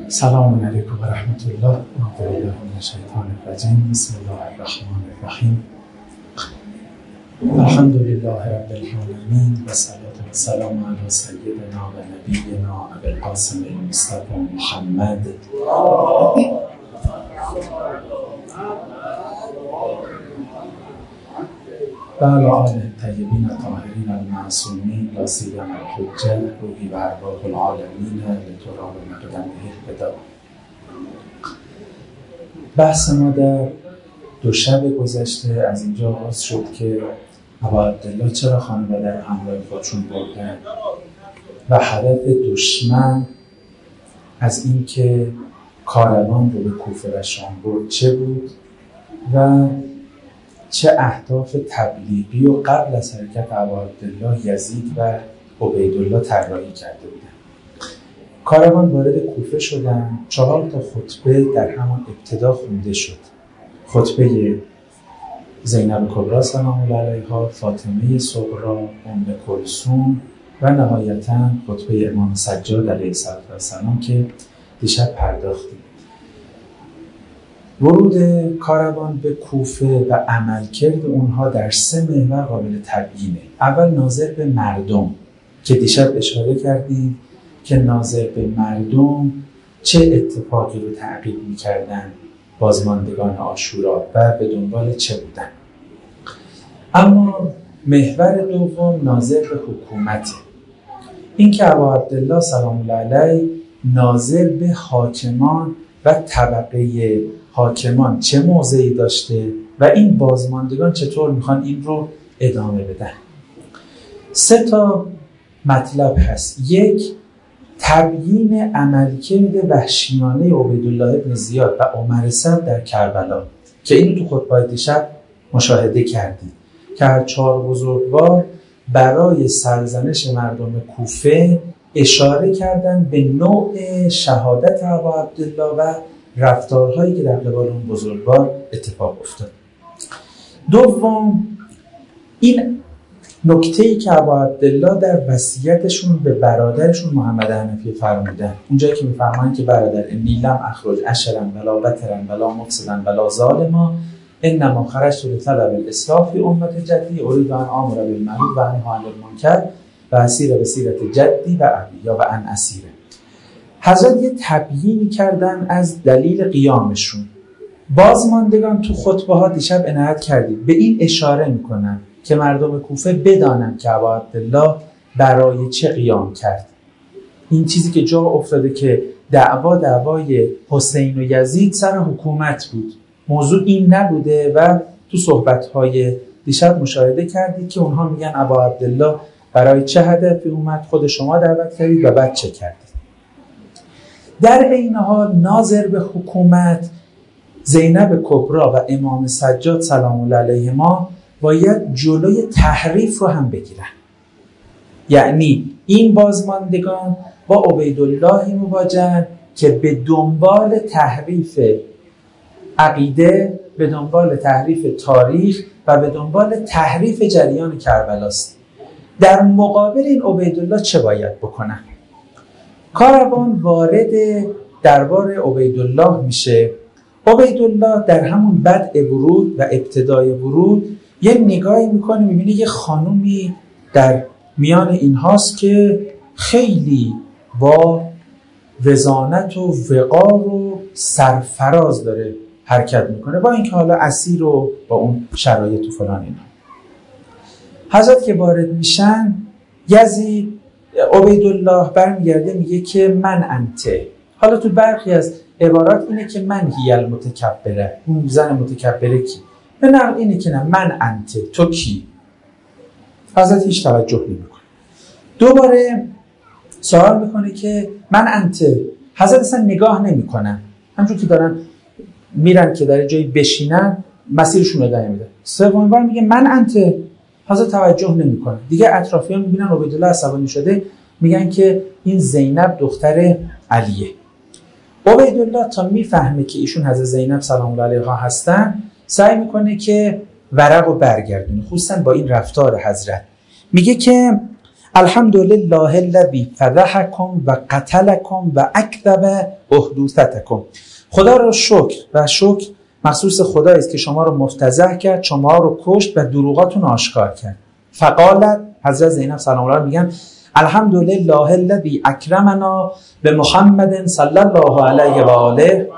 سلام علیکم و رحمت الله و بالله من الشیطان الرجیم. بسم الله الرحمن الرحیم. الحمد لله رب العالمین و صلوات و سلام علی سیدنا و نبینا ابی القاسم المصطفى محمد و علی آله الطیبین الطاهرین المعصومین لا سیما الحجة روحی و ارواح العالمین لتراب مقدمه البدا. بحث ما در دو شب گذشته از اینجا آغاز شد که ابا عبدالله چرا خانواده رو همراه خودشون بردن و هدف دشمن از اینکه کاروان رو به کوفه و شام برد چه بود و چه اهداف تبلیغی و قبل از حرکت ابا عبدالله یزید و عبیدالله طراحی کرده بودن. کاروان وارد کوفه شدن، 4 تا خطبه در همان ابتدا خونده شد. خطبه زینب کبری سلام الله علیها، فاطمه صغری، ام کلثوم و نهایتاً خطبه امام سجاد علیه السلام که دیشب پرداختیم. ورود کاروان به کوفه و عملکرد اونها در 3 محور قابل تبیینه. اول ناظر به مردم که دیشب اشاره کردیم که ناظر به مردم چه اتفاقی رو تعقیب می‌کردن بازماندگان عاشورا و به دنبال چه بودن. اما محور دوم ناظر به حکومته. این که ابا عبدالله سلام الله علیه ناظر به حاکمان و طبقه حاکمان چه موضعی داشته و این بازماندگان چطور میخوان این رو ادامه بدن. 3 تا مطلب هست. 1. تبیین عملکرد وحشیانه عبیدالله ابن زیاد و عمر صدر در کربلا که اینو تو خطبه دیشب مشاهده کردید که هر 4 بزرگوار برای سرزنش مردم کوفه اشاره کردن به نوع شهادت ابا عبدالله و رفتارهایی که در قبال اون بزرگوار اتفاق افتاد. 2. این نکته‌ای که ابا عبدالله در وصیتشون به برادرشون محمد حنفی فرمودن، اونجایی که می‌فرمایند که برادر انی لم اخرج اشرا ولا بترا ولا مفسدا ولا ظالما انما خرجت لطلب الاصلاح فی امت جدی اريد ان امر بالمعروف و انهی عن المنکر و اسیر به سیرت جدی و ابی یا و ان اسیره. حضرت یه تبیینی کردن از دلیل قیامشون. بازماندگان تو خطبه ها دیشب عنایت کردید به این اشاره میکنن که مردم کوفه بدانن که ابا عبدالله برای چه قیام کرد. این چیزی که جا افتاده که دعوای حسین و یزید سر حکومت بود، موضوع این نبوده و تو صحبت‌های دیشب مشاهده کردید که اونها میگن ابا عبدالله برای چه هدفی اومد، خود شما دعوت کردید و بعد چه کردید. در این حال ناظر به حکومت زینب کبری و امام سجاد سلام الله علیهما باید جلوی تحریف رو هم بگیرن. یعنی این بازماندگان با عبیدالله مواجهن که به دنبال تحریف عقیده، به دنبال تحریف تاریخ و به دنبال تحریف جریان کربلاست. در مقابل این عبیدالله چه باید بکنن؟ کاروان وارد دربار عبیدالله میشه. عبیدالله در همون بدء ورود و ابتدای ورود یه نگاهی میکنه، میبینه یه خانومی در میان اینهاست که خیلی با وزانت و وقار و سرفراز داره حرکت میکنه، با اینکه حالا اسیر و با اون شرایط و فلان اینا. حضرت که وارد میشن، یزید عبیدالله برمیگرده میگه که من انته. حالا تو برخی از عبارات اینه که من هی المتکبره، اون زن متکبره کی؟ به نقل اینه که نه من انته، تو کی؟ حضرت هیچ توجه نمیکنه. دوباره سوال میکنه که من انته. حضرت اصلا نگاه نمیکنن، همچون که دارن میرن که در جایی بشینن مسیرشون رو ادامه میدن. سومین بار میگه من انته، حضرت توجه نمیکنه. دیگه اطرافیان میبینن عبیدالله عصبانی شده، میگن که این زینب دختر علیه. عبیدالله تا میفهمه که ایشون حضرت زینب سلام الله علیها هستن، سعی میکنه که ورق رو برگردونه، خصوصا با این رفتار حضرت. میگه که الحمدلله الذی فضحکم و قتلکم و اکذب احدوثتکم. خدا را شکر و شکر مخصوص خدایی است که شما رو مفتضح کرد، شما رو کشت و دروغاتون آشکار کرد. فقالت، حضرت زینب سلام الله میگن الحمدلله الذی اکرمنا به محمد صلی الله علیه و آله.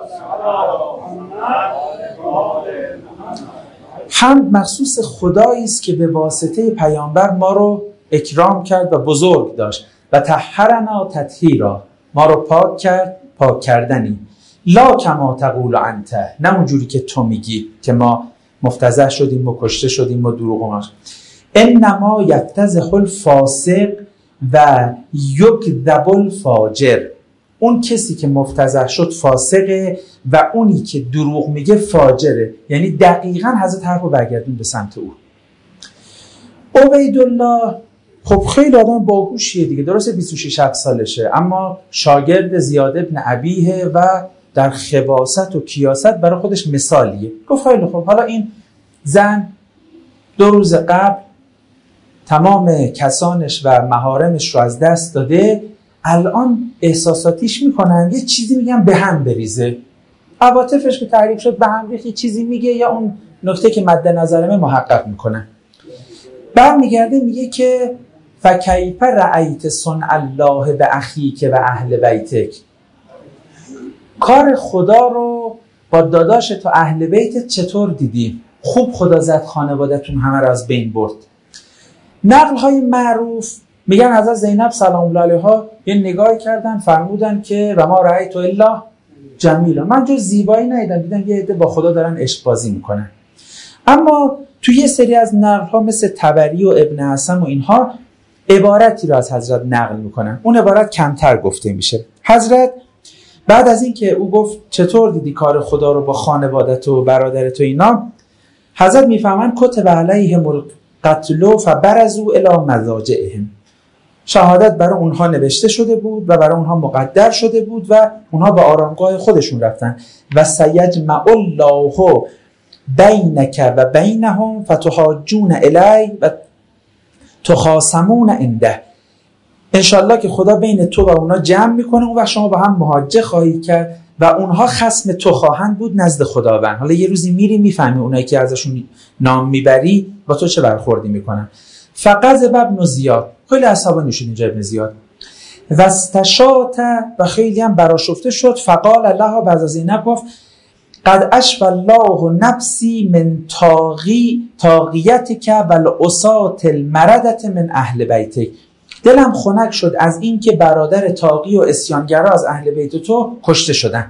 حمد مخصوص خدایی است که به واسطه پیامبر ما رو اکرام کرد و بزرگ داشت و طهرنا تطهیرا، ما رو پاک کرد پاک کردنی. لا کما تقول انت، نه اونجوری که تو میگی که ما مفتضح شدیم و کشته شدیم و دروغ و انما یفتضح الفاسق و یکذب الفاجر. اون کسی که مفتضح شد فاسقه و اونی که دروغ میگه فاجره. یعنی دقیقاً حضرت حرف رو برگردون به سمت او. عبیدالله خب خیلی آدم باهوشیه دیگه، درسته 26 سالشه اما شاگرد زیاد ابن ابیه و در خباثت و کیاست برای خودش مثالیه. گفت خیلی خب، حالا این زن 2 روز قبل تمام کسانش و محارمش رو از دست داده، الان احساساتیش میکنن یه چیزی میگن به هم بریزه، عواطفش که تحریک شد به هم ریخت، یه چیزی میگه یا اون نکته که مد نظرمه محقق میکنن. برمیگرده میگه که فکیف رأیت صنع الله به اخیک و اهل بیتک، کار خدا رو با داداش تو اهل بیتت چطور دیدی؟ خوب خدا زد خانوادتون همه رو از بین برد. نقل های معروف میگن حضرت زینب سلام الله علیها یه نگاهی کردن فرمودن که و ما رأیت الا جمیلا، من جز زیبایی ندیدم، دیدم یه عده با خدا دارن عشق بازی میکنن. اما تو یه سری از نقل ها مثل طبری و ابن حسن و اینها عبارتی رو از حضرت نقل میکنن، اون عبارت کمتر گفته میشه. حضرت بعد از این که او گفت چطور دیدی کار خدا رو با خانوادت و برادرت و اینا، حضرت میفهمن کتب علیهم القتل فبرزوا الی مضاجعهم، شهادت برای اونها نوشته شده بود و برای اونها مقدر شده بود و اونها به آرامگاه خودشون رفتن. و سیجمع الله بینک و بینهم فتحاجون الی و تخاصمون عنده، انشالله که خدا بین تو و اونا جمع میکنه، اون وقت شما با هم محاجه خواهید کرد و اونها خصم تو خواهند بود نزد خداوند. حالا یه روزی میری میفهمی اونایی که ازشون نام میبری با تو چه برخوردی میکنن. فغضب ابن زیاد، خیلی عصبانی شد اینجا ابن زیاد، و استشاط و خیلی هم برآشفته شد. فقال الله، بعد از این گفت قد اشفى الله نفسی من طاغیتک و العصاة المردة من اهل بیتک، دلم خنک شد از این که برادر طاغی و عصیانگرا از اهل بیت تو کشته شدن.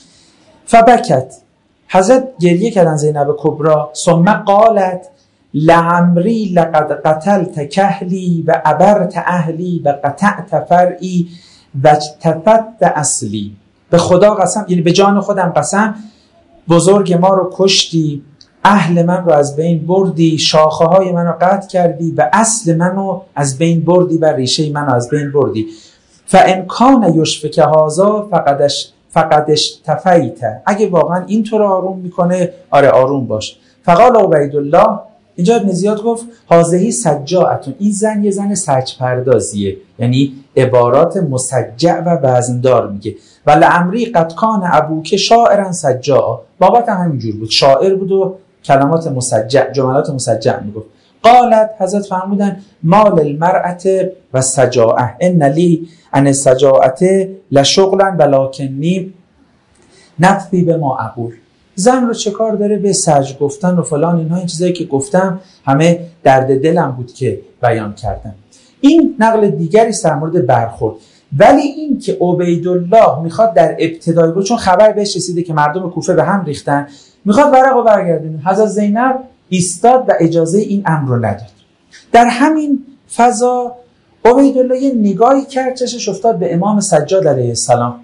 فبکت، حضرت گریه کردن زینب کبری. ثم قالت لعمری لقد قتلت کهلی و عبرت اهلی و قطعت فرعی و اجتثت اصلی، به خدا قسم، یعنی به جان خودم قسم، بزرگ ما رو کشتی، اهل من رو از بین بردی، شاخه های من رو قطع کردی و اصل من رو از بین بردی و ریشه من رو از بین بردی. فان کان یشفک هذا فقدش تفیت، اگه واقعا این تو رو آروم میکنه آره آروم باش. فقال عبیدالله، اینجا ابن زیاد گفت هذه سجاعتون، این زن یه زن سج پردازیه، یعنی عبارات مسجع و وزندار میگه. و لعمری قد کان ابوک شاعرا سجاعا، بابات هم همینجور بود، شاعر بود و کلمات مسجع، جملات مسجع میگفت. قالت، حضرت فرمودن مال المرأة و سجاعه ان لی ان السجاعه لشغلا ولکنی نفی به ما اقول، زن رو چه کار داره به سج گفتن و فلان اینها، این چیزایی که گفتم همه درد دلم بود که بیان کردم. این نقل دیگری است در مورد برخورد. ولی این که عبیدالله میخواد در ابتدای بود، چون خبر بهش رسیده که مردم کوفه به هم ریختن، میخواد ورق رو برگردونه، حضرت زینب ایستاد و اجازه این امر رو نداد. در همین فضا عبیدالله یه نگاهی کرد، چشش افتاد به امام سجاد علیه السلام،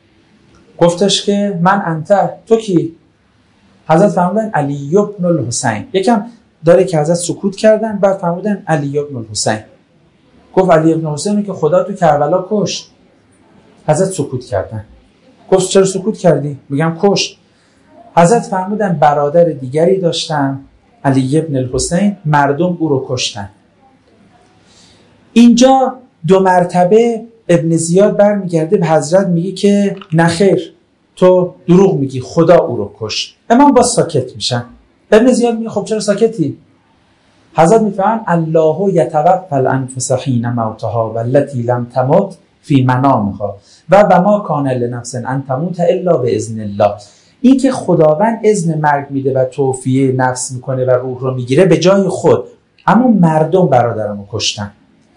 گفتش که من انت، تو کی؟ حضرت فرمودن علی بن الحسین. یکم داره که حضرت سکوت کردن، بعد فرمودن علی بن الحسین. گفت علی بن حسین که خدا تو کربلا کشت. حضرت سکوت کردن. گفت چرا سکوت کردی؟ میگم کشت. حضرت فرمودن برادر دیگری داشتن علی بن الحسین، مردم او رو کشتن. اینجا 2 مرتبه ابن زیاد برمیگرده به حضرت میگه که نخیر، تو دروغ میگی، خدا او رو کشت. امام با ساکت میشن. ابن زیاد میگه خب چرا ساکتی؟ حضرت میفهمن الله یتوفی الانفس حین موتها والتی لم تمت فی منامها و ما کان لنفس ان تموت الا باذن الله. این که خداوند اذن مرگ میده و توفیه نفس میکنه و روح رو میگیره به جای خود، اما مردم برادرمو کشتن.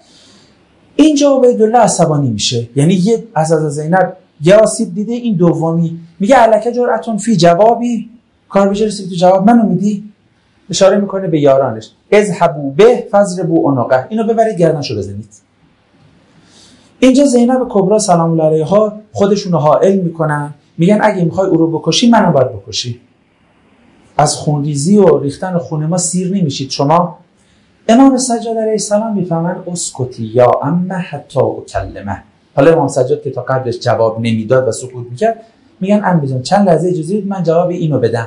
اینجا عبیدالله عصبانی میشه، یعنی یه از زینب یه آسیب دیده، این دومی میگه الک جرأتون فی جوابی، کار بشه رسید تو جواب منو میدی؟ اشاره میکنه به یارانش، اذهبوا به فضربوا عنقه، اینو ببرید گردنشو بزنید. اینجا زینب کبرا سلام الله علیها خودشونو حائل میکنن، میگن اگه میخوای او رو بکشی منو باید بکشی، از خونریزی و ریختن خون ما سیر نمیشید شما. امام سجاد علیه السلام میفهمن اسکتی یا اما حتی اکلمه. حالا امام سجاد که تا قبلش جواب نمیداد و سکوت میکرد، میگن ام بزن چند لحظه اجازه بدید من جواب اینو بدم.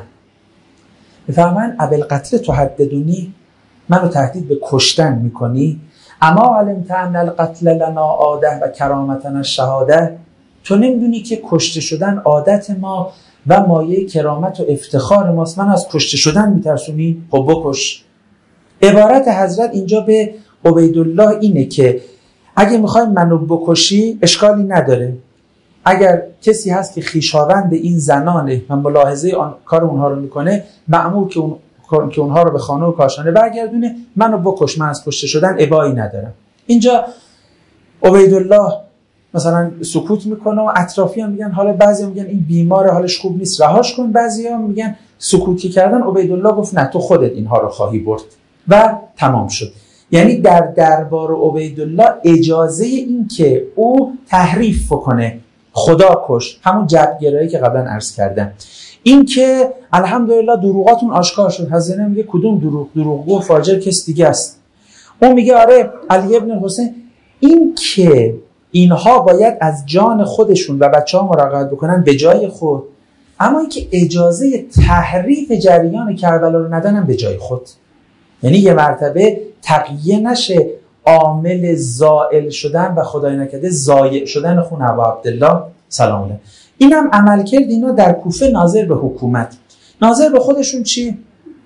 میفهمن ابوالقتل تهددونی، منو تهدید به کشتن میکنی، اما علمت ان القتل لنا عاده و کرامتنا الشهاده، تو نمیدونی که کشته شدن عادت ما و مایه کرامت و افتخار ماست، من از کشته شدن میترسونی؟ خب بکش. عبارت حضرت اینجا به عبیدالله اینه که اگه میخوای منو بکشی اشکالی نداره، اگر کسی هست که خویشاوند این زنانه و ملاحظه کار اونها رو میکنه، مأمور که اونها رو به خانه و کاشانه برگردونه، منو بکش، من از کشته شدن ابایی ندارم. اینجا عبیدالله مثلا سکوت میکنه و اطرافیان میگن، حالا بعضی میگن این بیماره حالش خوب نیست رهاش کن، بعضی میگن سکوتی کردن. عبیدالله گفت نه، تو خودت اینها رو خواهی برد و تمام شد. یعنی در دربار عبیدالله اجازه این که او تحریف کنه، خدا کش، همون جبرگرایی که قبلا عرض کردم، این که الحمدلله دروغاتون آشکار شد. حضرت میگه کدوم دروغگو فاجر کس دیگه است. اون میگه آره علی ابن حسین، این که اینها باید از جان خودشون و بچه‌ها مراقبت بکنن به جای خود، اما اینکه اجازه تحریف جریان کربلا رو ندن به جای خود، یعنی یه مرتبه تقیه نشه عامل زائل شدن و خدای نکرده ضایع شدن خون ابا عبدالله سلام الله. اینم عمل کرد اینا در کوفه ناظر به حکومت، ناظر به خودشون چی؟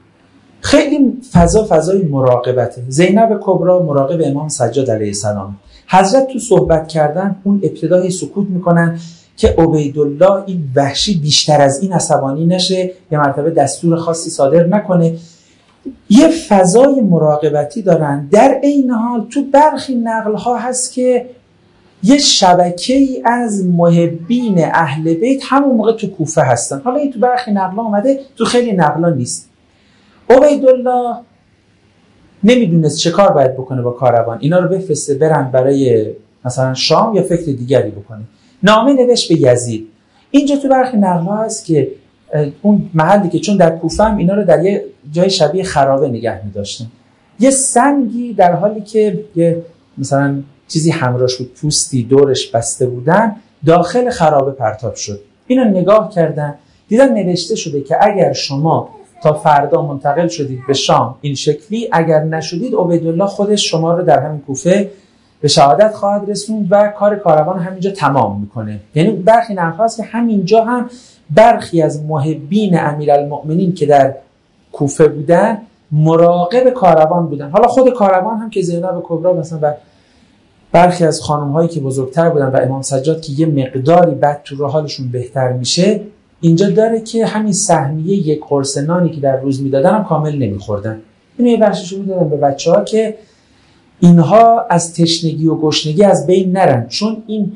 خیلی فضای مراقبته. زینب کبرا مراقب امام سجاد علیه السلام. حضرت تو صحبت کردن اون ابتدای سکوت میکنن که عبیدالله این وحشی بیشتر از این عصبانی نشه، یه مرتبه دستور خاصی صادر نکنه. یه فضای مراقبتی دارن. در این حال تو برخی نقل‌ها هست که یه شبکه‌ای از محبین اهل بیت همون موقع تو کوفه هستن. حالا این تو برخی نقل‌ها اومده، تو خیلی نقل‌ها نیست. عبیدالله نمیدونست چه کار باید بکنه با کاروان، اینا رو بفرسته برن برای مثلا شام یا فکر دیگری بکنه. نامه نوشت به یزید. اینجا تو برخی نقل‌ها هست که اون محلی که چون در کوفه هم اینا رو در یه جای شبیه خرابه نگه می‌داشتن، یه سنگی در حالی که یه مثلا چیزی همراهش بود، پوستی دورش بسته بودن، داخل خرابه پرتاب شد. اینا نگاه کردن، دیدن نوشته شده که اگر شما تا فردا منتقل شدید به شام این شکلی، اگر نشدید عبیدالله خودش شما رو در همین کوفه به شهادت خواهد رسوند و کار کاروان همینجا تمام میکنه. یعنی برخی نقل هست که همینجا هم برخی از محبین امیرالمؤمنین که در کوفه بودن مراقب کاروان بودن. حالا خود کاروان هم که زینب کبرا مثلا و برخی از خانم هایی که بزرگتر بودن و امام سجاد که یه مقداری بعد تو راه حالشون بهتر میشه، اینجا داره که همین سهمیه یک قرص نانی که در روز میدادن هم کامل نمیخوردن. اینو یه بخششو میدادن به بچه‌ها که اینها از تشنگی و گشنگی از بین نرن، چون این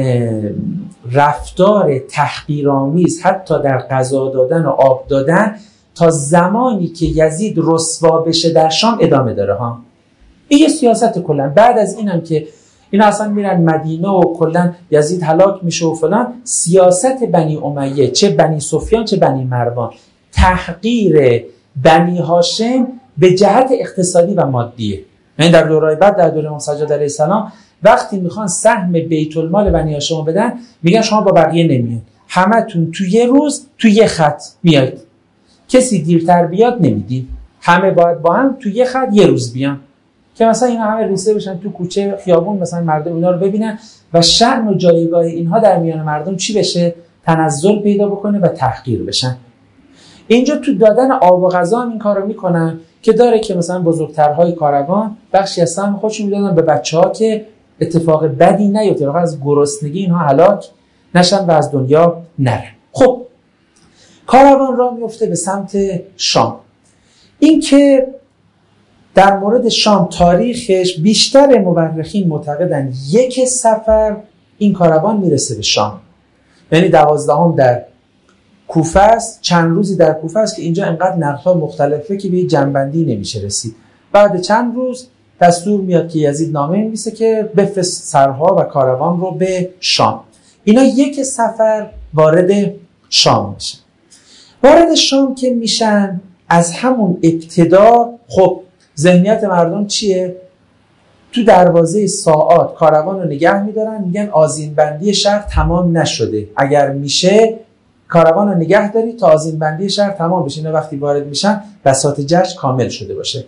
رفتار تحقیرآمیز حتی در غذا دادن و آب دادن تا زمانی که یزید رسوا بشه در شام ادامه داره ها. این یه سیاست کلا. بعد از اینم که اینا اصلا میرن مدینه و کلا یزید هلاک میشه و فلان، سیاست بنی امیه، چه بنی سفیان چه بنی مروان، تحقیر بنی هاشم به جهت اقتصادی و مادیه. یعنی در دورهای بعد، در دوره امام سجاد علیه السلام، وقتی میخوان سهم بیت المال بنی هاشم بدن، میگن شما با بقیه نمیاد، همتون تو یه روز تو یه خط میاد، کسی دیرتر بیاد نمیدی، همه باید با هم تو یه خط یه روز بیان. که مثلا اینا همه ریسه بشن تو کوچه خیابون، مثلا مردم اینا رو ببینن و شأن و جایگاه اینها در میان مردم چی بشه؟ تنزل پیدا بکنه و تحقیر بشن. اینجا تو دادن آب و غذا هم این کارو میکنن که داره که مثلا بزرگترهای کاروان بخشی از سهم خودشون میدادن به بچه‌ها که اتفاق بدی نیفته، واقعا از گرسنگی اینها هلاک نشن و از دنیا نرن. خب کاروان راه میفته به سمت شام. این که در مورد شام تاریخش بیشتر مورخین معتقدن یک سفر این کاروان میرسه به شام، یعنی 12 در کوفه است، چند روزی در کوفه است که اینجا انقدر نقل‌ها مختلفه که به جنبندی نمیشه رسید. بعد چند روز دستور میاد که یزید نامه می‌نویسه که بفرست سرها و کاروان رو به شام. اینا یک سفر وارد شام میشن. وارد شام که میشن از همون ابتدا خب ذهنیت مردم چیه؟ تو دروازه ساعات کاروان رو نگه میدارن، میگن آذین بندی شهر تمام نشده، اگر میشه کاروان رو نگه داری تا آذین بندی شهر تمام بشه. اینا وقتی وارد میشن بساط جشن کامل شده باشه.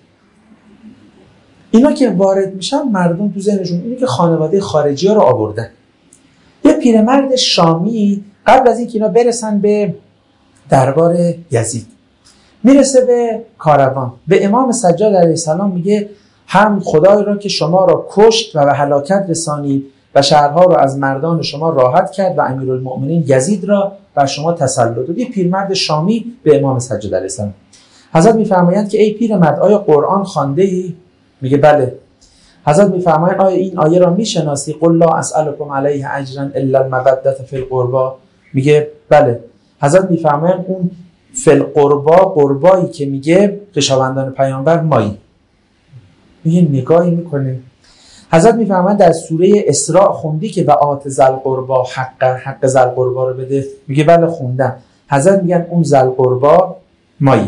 اینا که وارد میشن مردم تو ذهنشون اینه که خانواده خارجی ها رو آوردن. یه پیرمرد شامی قبل از اینکه اینا برسن به دربار یزید میرسه به کاروان، به امام سجاد علیه السلام میگه هم خدای را که شما را کشت و به هلاکت رسانید و شهرها را از مردان شما راحت کرد و امیرالمؤمنین یزید را بر شما تسلط داد. یه پیرمرد شامی به امام سجاد علیه السلام. حضرت میفرمایند که ای پیرمرد آیا قرآن خوانده ای؟ میگه بله. حضرت میفرمایند آیا این آیه را میشناسی؟ قل لا اسألکم علیه اجرا الا المودة فی القربى. میگه بله. حضرت میفرمایند اون فی القربى، قربایی که میگه خویشاوندان پیامبر مایی. میگه نگاهی میکنه. حضرت میفرمایند در سوره اسراء خوندی که و آت ذی القربى حق ذی القربى رو بده؟ میگه بله خوندم. حضرت میگن اون ذی القربى مایی.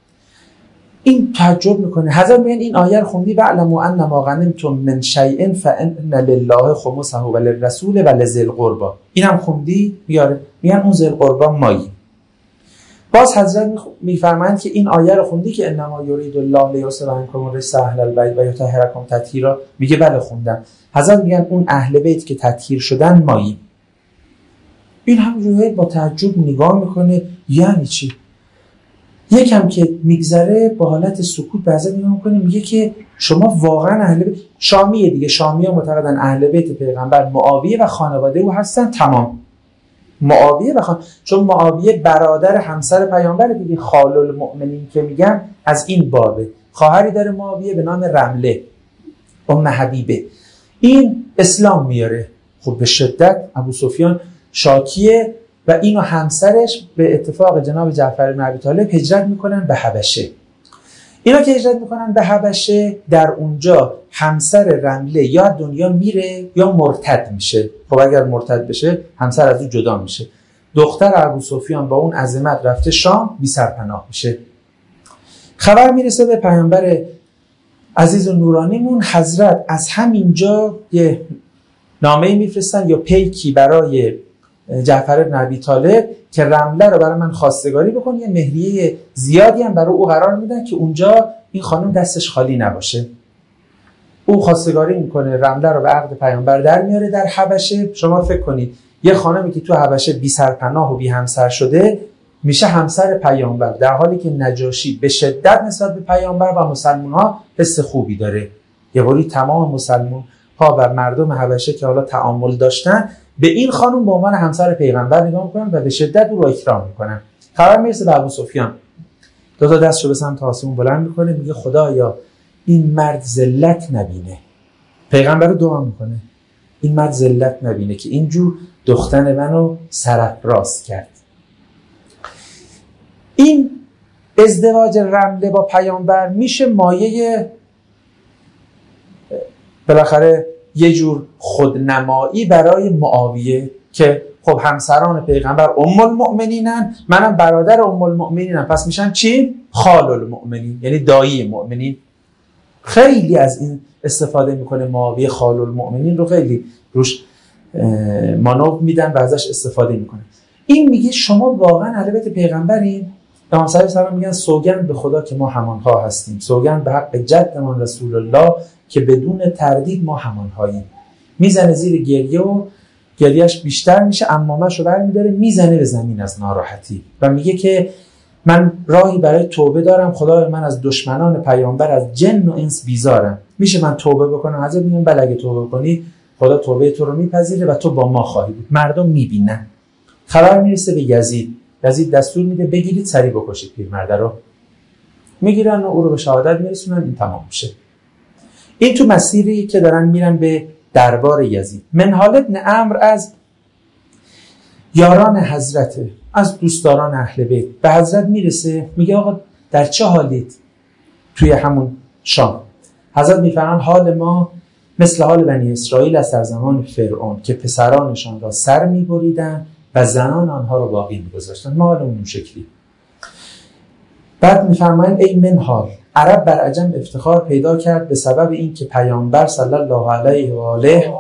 این تعجب میکنه. حضرت میگن این آیه رو خوندی؟ واعلموا ان ما غنمتم من شیء فان لله خمسه وللرسول ولذی القربى. اینم خوندی؟ میگن اون ذی القربى مایی. باز حضرت میفرمایند که این آیه رو خوندی که انما یرید الله لیذهب عنکم الرجس اهل البیت و یطهرکم تطهیرا؟ میگه بله خوندم. حضرت میگن اون اهل بیت که تطهیر شدن مایی. این همونجوری با تعجب نگاه میکنه. یعنی چی؟ یکم که میگذره با حالت سکوت به حضرت نگاه میکنه، میگه که شما واقعا اهل بیت شامیه دیگه. شامی ها معتقدن اهل بیت پیغمبر معاویه و خانواده او هستن. تمام معاویه و چون معاویه برادر همسر پیامبر دیگه، خال المؤمنین که میگن از این بابه. خواهری داره معاویه به نام رمله، ام حبیبه. این اسلام میاره. خب به شدت ابو سفیان شاکیه و اینو همسرش به اتفاق جناب جعفر بن ابی طالب هجرت میکنن به حبشه. اینا که هجرت میکنن به حبشه، در اونجا همسر رمله یا دنیا میره یا مرتد میشه. خب اگر مرتد بشه همسر از او جدا میشه. دختر ابو سفیان با اون عظمت رفته شام، بی سرپناه میشه. خبر میرسه به پیامبر عزیز و نورانیمون. حضرت از همینجا یه نامه میفرستن یا پیکی برای جعفر بن ابی طالب که رمله رو برای من خواستگاری بکن. یه مهریه زیادی هم برای او قرار میدن که اونجا این خانم دستش خالی نباشه. او خواستگاری میکنه، رمله رو به عقد پیامبر در میاره در حبشه. شما فکر کنید یه خانمی که تو حبشه بی سرپناه و بی همسر شده میشه همسر پیامبر، در حالی که نجاشی به شدت نسبت به پیامبر و مسلمان ها حس خوبی داره. یه باری تمام مسلمان ها و مردم حبشه که حالا تعامل داشتن به این خانم به عنوان همسر پیغمبر نگاه میکنن و به شدت او رو اکرام میکنن. خبر میرسه به ابو سفیان. دو تا دستشو به سمت آسمون بلند میکنه، میگه خدایا این مرد ذلت نبینه. پیغمبر رو دعا میکنه این مرد ذلت نبینه که اینجور دختر منو سرافراز کرد. این ازدواج رمله با پیامبر میشه مایه بالاخره یه جور خودنمایی برای معاویه که خب همسران پیغمبر ام المؤمنینن، منم برادر ام المؤمنینم، پس میشن چی؟ خال المؤمنین، یعنی دایی مؤمنین. خیلی از این استفاده میکنه معاویه، خال المؤمنین رو خیلی روش مانور میدن و ازش استفاده میکنه. این میگه شما واقعا اهل بیت پیغمبرین؟ امام صادق سلام میگن سوگند به خدا که ما همانها هستیم، سوگند به حق جدمان رسول الله که بدون تردید ما همانهاییم. میزنه زیر گریه و گریهش بیشتر میشه، عمامه‌شو برمی‌داره میزنه به زمین از ناراحتی و میگه که من راهی برای توبه دارم، خدای من از دشمنان پیامبر از جن و انس بیزارم، میشه من توبه بکنم؟ حضرت میگن بله، اگه توبه کنی خدا توبه تو رو میپذیره و تو با ما خواهی بود. مردم میبینن. خبر میرسه به یزید. یزید دستور میده بگیرید سریع بکشید پیرمرد رو. میگیرن و او رو به شهادت میرسونن. این تمام میشه. این تو مسیری که دارن میرن به دربار یزید. منهال ابن عمرو از یاران حضرته، از دوستداران اهل بیت، به حضرت میرسه میگه آقا در چه حالید توی همون شام؟ حضرت میفرمان حال ما مثل حال بنی اسرائیل است در زمان فرعون که پسرانشان را سر میبریدن و زنان آنها را باقی میگذاشتن. ما حالمون اون شکلی. بعد میفرمایند ای منهال، عرب بر عجم افتخار پیدا کرد به سبب این که پیامبر صلی الله علیه و آله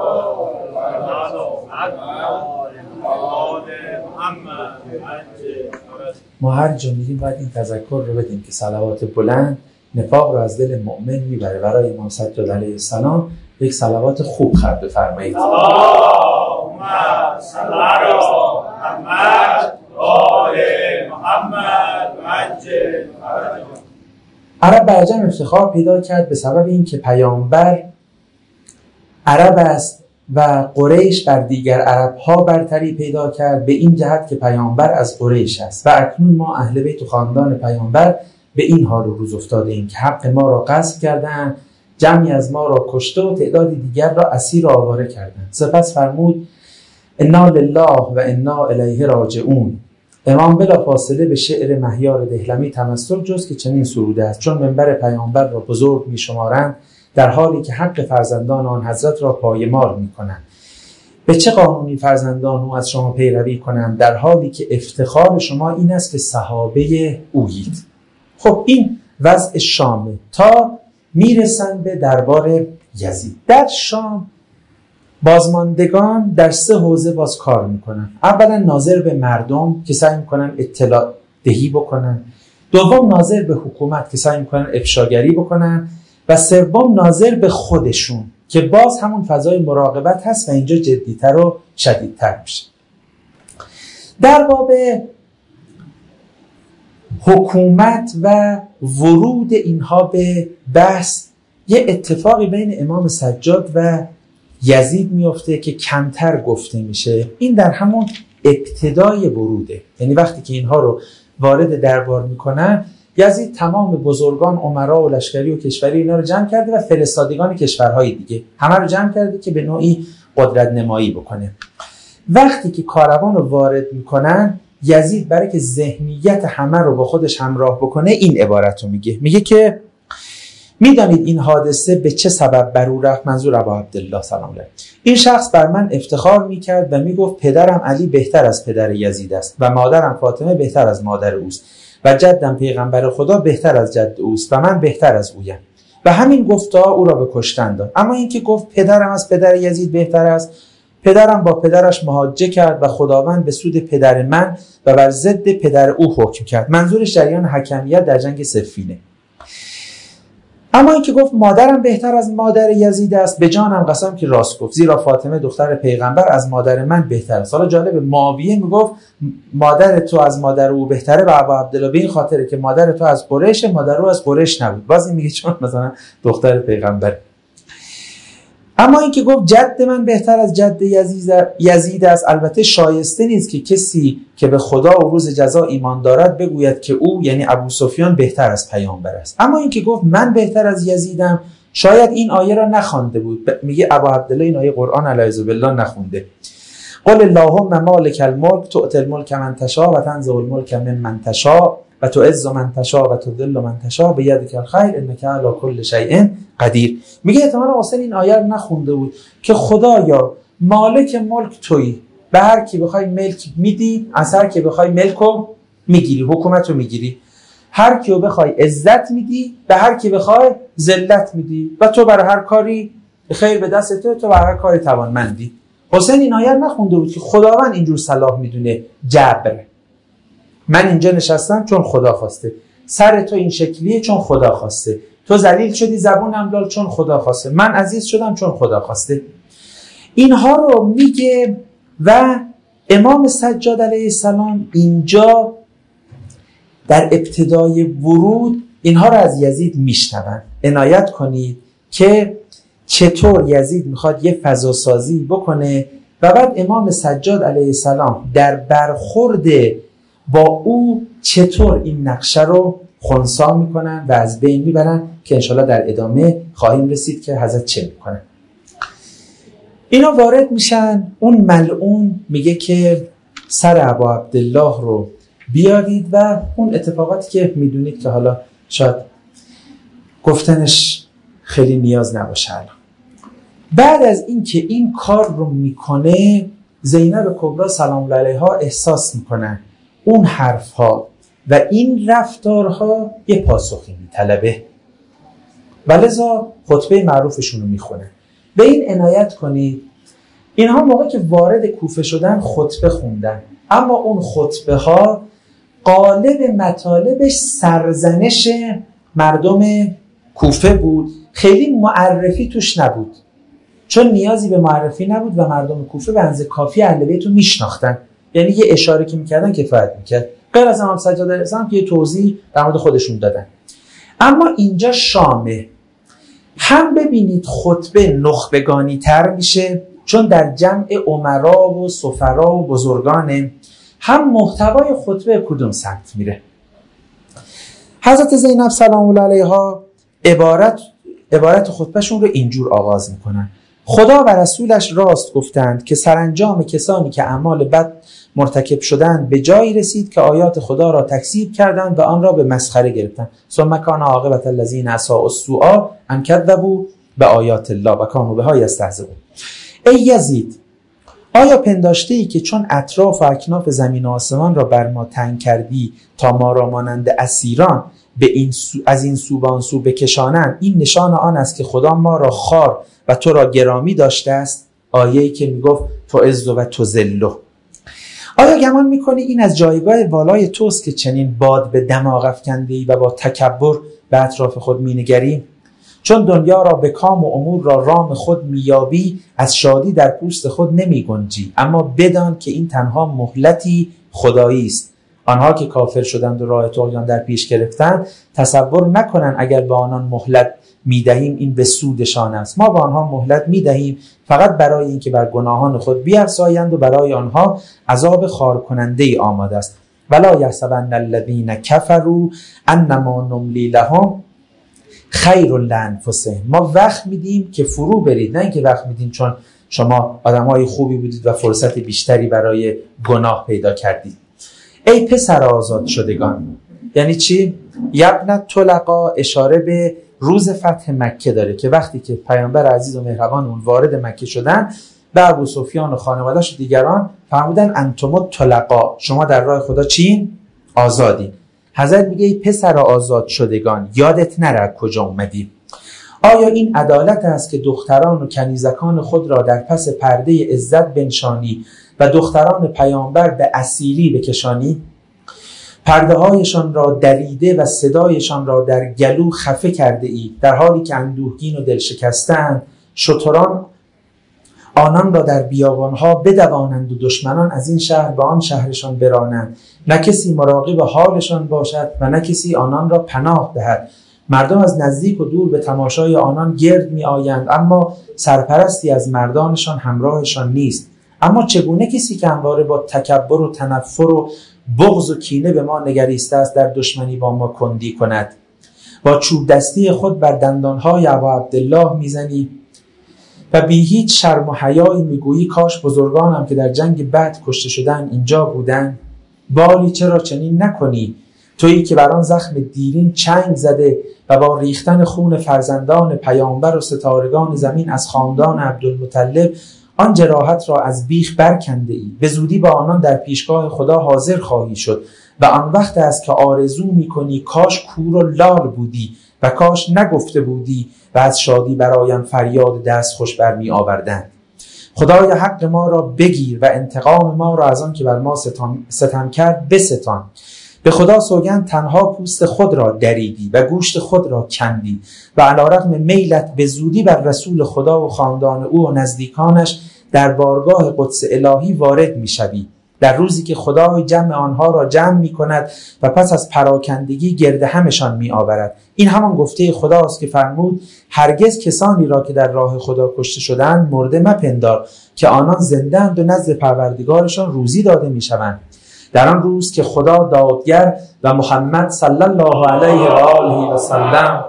ما هر جا میگیم باید این تذکر رو بدیم که صلوات بلند نفاق رو از دل مؤمن میبره. برای امام سجاد علیه السلام یک صلوات خوب خرد بفرمایید. اللهم صل علی محمد و آل محمد عجل فرجهم. عرب بر عجم افتخار پیدا کرد به سبب این که پیامبر عرب است و قریش بر دیگر عرب‌ها برتری پیدا کرد به این جهت که پیامبر از قریش است و اکنون ما اهل بیت و خاندان پیامبر به این حال و روز افتاده ایم که حق ما را غصب کردند، جمعی از ما را کشته و تعدادی دیگر را اسیر و آواره کردند. سپس فرمود انا لله و انا الیه راجعون. امام بلا فاصله به شعر مهیار دهلمی تمثل جز که چنین سروده است: چون منبر پیامبر را بزرگ می شمارند در حالی که حق فرزندان آن حضرت را پایمال می کنند، به چه قانونی فرزندان او از شما پیروی کنند در حالی که افتخار شما این است که صحابه اویید. خب این وضع شامه تا میرسن به دربار یزید. در شام بازماندگان در 3 حوزه باز کار میکنن. اولا ناظر به مردم که سعی میکنن اطلاع دهی بکنن، دوم ناظر به حکومت که سعی میکنن افشاگری بکنن و سوم ناظر به خودشون که باز همون فضای مراقبت هست و اینجا جدیتر و شدیدتر میشه. در باب حکومت و ورود اینها به بحث یه اتفاقی بین امام سجاد و یزید میفته که کمتر گفته میشه. این در همون ابتدای وروده، یعنی وقتی که اینها رو وارد دربار میکنن، یزید تمام بزرگان امرا و لشکری و کشوری اینا رو جمع کرده و فرستادگان کشورهای دیگه همه رو جمع کرده که به نوعی قدرت نمایی بکنه. وقتی که کاروان رو وارد میکنن، یزید برای که ذهنیت همه رو با خودش همراه بکنه این عبارت رو میگه که میدانید این حادثه به چه سبب بر او رفت؟ منظور ابا عبدالله سلام علیه. این شخص بر من افتخار میکرد و میگفت پدرم علی بهتر از پدر یزید است و مادرم فاطمه بهتر از مادر اوست و جدم پیغمبر خدا بهتر از جد اوست و من بهتر از اویم و همین گفتا او را به کشتن داد. اما اینکه گفت پدرم از پدر یزید بهتر است، پدرم با پدرش محاجه کرد و خداوند به سود پدر من و بر ضد پدر او حکم کرد. منظورش جریان حکمیت در جنگ صفینه. اما اینکه گفت مادرم بهتر از مادر یزید است، به جانم قسم که راست گفت، زیرا فاطمه دختر پیغمبر از مادر من بهتر است. حالا جالب، معاویه میگفت مادر تو از مادر او بهتره و ابا عبدالله به این خاطره که مادر تو از قریش، مادر او از قریش نبود. باز این میگه چون مثلا دختر پیغمبر. اما اینکه گفت جد من بهتر از جد یزید است، البته شایسته نیست که کسی که به خدا و روز جزا ایمان دارد بگوید که او یعنی ابو سفیان بهتر از پیامبر است. اما اینکه گفت من بهتر از یزیدم، شاید این آیه را نخوانده بود. میگه ابو عبدالله این آیه قرآن علیه بالله نخونده. قل اللهم مالک الملک تؤتی الملک من تشاء و تنزع الملک ممن تشاء و تعز من تشاء و تذل من تشاء بیدک الخیر انک علی کل شیء قدیر. میگه احتمالاً اصلا این آیه رو نخونده بود که خدایا مالک ملک تویی، به هر کی بخوای ملک میدی، از هر کی بخوای ملکو میگیری، حکومت رو میگیری، هر کیو بخوای عزت میدی، به هر کی بخوای ذلت میدی و تو برای هر کاری خیر به دست تو برای هر کاری توانمندی. حسین این آیه رو نخونده بود که خداوند اینجور صلاح میدونه جبر. من اینجا نشستم چون خدا خواسته، سر تو این شکلیه چون خدا خواسته، تو ذلیل شدی زبونم لال چون خدا خواسته، من عزیز شدم چون خدا خواسته. اینها رو میگه و امام سجاد علیه السلام اینجا در ابتدای ورود اینها رو از یزید میشنون. عنایت کنید که چطور یزید میخواد یه فضاسازی بکنه و بعد امام سجاد علیه السلام در برخورد با او چطور این نقشه رو خنثی میکنن و از بین میبرن که انشالله در ادامه خواهیم رسید که حضرت چه میکنن. اینا وارد میشن، اون ملعون میگه که سر ابا عبدالله رو بیارید و اون اتفاقاتی که میدونید که حالا شاید گفتنش خیلی نیاز نباشه. بعد از اینکه این کار رو میکنه زینب کبری سلام الله علیها احساس میکنن اون حرفها و این رفتارها یه پاسخی میطلبه و لذا خطبه معروفشون رو میخونه. به این عنایت کنید اینها موقعی که وارد کوفه شدن خطبه خوندن، اما اون خطبه ها قالب مطالبش سرزنش مردم کوفه بود، خیلی معرفی توش نبود، چون نیازی به معرفی نبود و مردم کوفه به اندازه کافی اهل بیت رو میشناختن، یعنی یه اشاره که میکردن کفایت میکرد، غیر از امام سجاد علیه السلام که یه توضیح در مورد خودشون دادن. اما اینجا شامه، هم ببینید خطبه نخبگانی تر میشه چون در جمع امرا و سفرا و بزرگانه، هم محتوای خطبه کدوم سمت میره. حضرت زینب سلام الله علیها عبارت خطبهشون رو اینجور آغاز میکنن: خدا و رسولش راست گفتند که سرانجام کسانی که اعمال بد مرتکب شدند به جایی رسید که آیات خدا را تکذیب کردند و آن را به مسخره گرفتند. ثم کان عاقبة الذین اساءوا السوء ان کذبوا بآیات الله و کانوا بها یستهزئون. ای یزید، آیا پنداشته‌ای که چون اطراف و اکناف زمین و آسمان را بر ما تنگ کردی تا ما را مانند اسیران به از این سو به آن سو بکشانند، این نشان آن است که خدا ما را خوار و تو را گرامی داشته است؟ آیه‌ای که میگفت تو عز و تو ذل. آیا گمان میکنی این از جایگاه والای توست که چنین باد به دماغ افکنده‌ای و با تکبر به اطراف خود مینگری؟ چون دنیا را به کام و امور را رام خود میابی، از شادی در پوست خود نمیگنجی. اما بدان که این تنها مهلتی خدایی است. آنها که کافر شدند و راه طغیان در پیش گرفتند تصور نکنند اگر به آنان مهلت میدهیم این به سودشان است. ما به آنها مهلت میدهیم فقط برای اینکه بر گناهان خود بیفزایند و برای آنها عذاب خار کننده ای آماده است. ولا یحسبن الذین کفروا انما نملی لهم خیر لانفسهم. ما وقت میدیم که فرو برید، نه اینکه وقت میدیم چون شما آدمای خوبی بودید و فرصت بیشتری برای گناه پیدا کردید. ای پسر آزاد شدگان، یعنی چی؟ یبن طلقا اشاره به روز فتح مکه داره که وقتی که پیامبر عزیز و مهربان اون وارد مکه شدن به ابو سفیان و خانواده‌اش و دیگران فرمودن انتم طلقا، شما در راه خدا چین؟ آزادین. حضرت میگه ای پسر آزاد شدگان، یادت نره کجا اومدی. آیا این عدالت است که دختران و کنیزکان خود را در پس پرده عزت بنشانی و دختران پیامبر به اسیری بکشانی؟ پرده هایشان را دریده و صدایشان را در گلو خفه کرده ای، در حالی که اندوهگین و دل شکستند. شتران آنان را در بیابانها بدوانند و دشمنان از این شهر به آن شهرشان برانند. نه کسی مراقب حالشان باشد و نه کسی آنان را پناه دهد. مردم از نزدیک و دور به تماشای آنان گرد می آیند، اما سرپرستی از مردانشان همراهشان نیست. اما چگونه کسی که همواره با تکبر و تنفر و بغض و کینه به ما نگریسته است در دشمنی با ما کندی کند؟ با چوب دستی خود بر دندانهای ابا عبدالله میزنی و بی هیچ شرم و حیایی میگویی کاش بزرگانم که در جنگ بعد کشته شدن اینجا بودن. بالی چرا چنین نکنی؟ تویی که بر آن زخم دیرین چنگ زده و با ریختن خون فرزندان پیامبر و ستارگان زمین از خاندان عبدالمطلب آن جراحت را از بیخ برکنده ای. به زودی با آنان در پیشگاه خدا حاضر خواهی شد و آن وقت است که آرزو میکنی کاش کور و لال بودی و کاش نگفته بودی و از شادی برایم فریاد دست خوش برمی آوردند. خدای حق ما را بگیر و انتقام ما را از آن که بر ما ستم کرد بستان. به خدا سوگند تنها پوست خود را دریدی و گوشت خود را کندی و علیرغم میلت به زودی بر رسول خدا و خاندان او و نزدیکانش در بارگاه قدس الهی وارد می‌شوی، در روزی که خدای جمع آنها را جمع می‌کند و پس از پراکندگی گرد همشان می‌آورد. این همان گفته خداست که فرمود هرگز کسانی را که در راه خدا کشته شدند مرده مپندار که آنان زنده‌اند و نزد پروردگارشان روزی داده می‌شوند. در آن روز که خدا دادگر و محمد صلی الله علیه و آله و سلم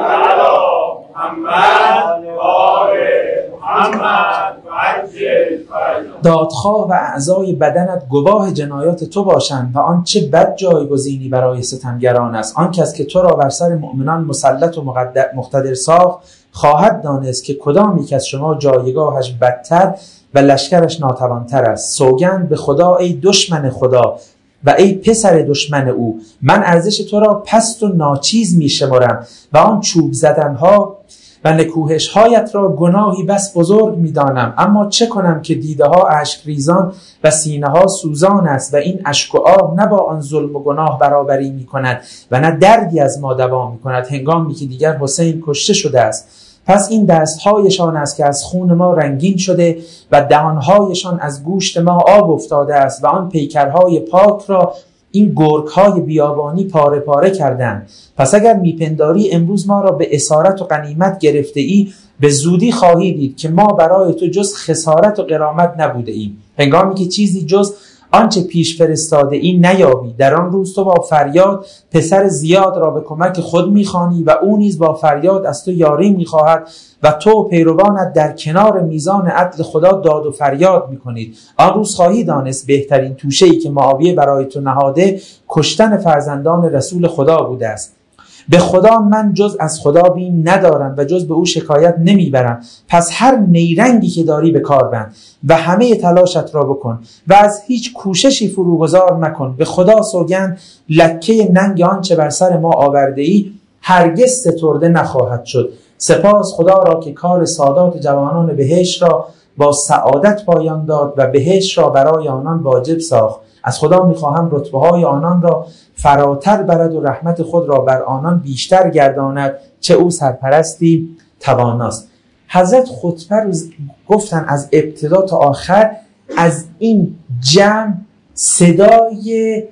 دادخواه و اعضای بدنت گواه جنایات تو باشند و آن چه بد جایگزینی برای ستمگران است. آن کس که تو را بر سر مؤمنان مسلط و مقتدر ساخت خواهد دانست که کدام یک از شما جایگاهش بدتر و لشکرش ناتوانتر است. سوگند به خدا ای دشمن خدا و ای پسر دشمن او، من ارزش تو را پست و ناچیز می شمرم و آن چوب زدنها و نکوهش هایت را گناهی بس بزرگ می دانم. اما چه کنم که دیده ها اشک ریزان و سینه ها سوزان است و این اشک و آه نه با آن ظلم و گناه برابری می کند و نه دردی از ما دوا می کند هنگامی که دیگر حسین کشته شده است. پس این دستهایشان است که از خون ما رنگین شده و دهانهایشان از گوشت ما آب افتاده است و آن پیکرهای پاک را این گرگ‌های بیابانی پاره پاره کردند. پس اگر میپنداری امروز ما را به اسارت و غنیمت گرفته ای، به زودی خواهی دید که ما برای تو جز خسارت و غرامت نبوده ایم. هنگامی که چیزی جز آنچه پیش فرستاده ای نیابی، در آن روز تو با فریاد پسر زیاد را به کمک خود میخوانی و او نیز با فریاد از تو یاری میخواهد و تو پیروانت در کنار میزان عدل خدا داد و فریاد میکنید. آن روز خواهی دانست بهترین توشه‌ای که معاویه برای تو نهاده کشتن فرزندان رسول خدا بوده است. به خدا من جز از خدا بیم ندارم و جز به او شکایت نمیبرم. پس هر نیرنگی که داری به کار بند و همه تلاشت را بکن و از هیچ کوششی فروگذار مکن. به خدا سوگند لکه ننگ آنچه بر سر ما آورده ای هرگز سترده نخواهد شد. سپاس خدا را که کار سادات جوانان بهشت را با سعادت پایان داد و بهشت را برای آنان واجب ساخت. از خدا میخواهم رتبه های آنان را فراتر برد و رحمت خود را بر آنان بیشتر گرداند، چه او سرپرستی تواناست. حضرت خطبه رو گفتن از ابتدا تا آخر، از این جمع صدای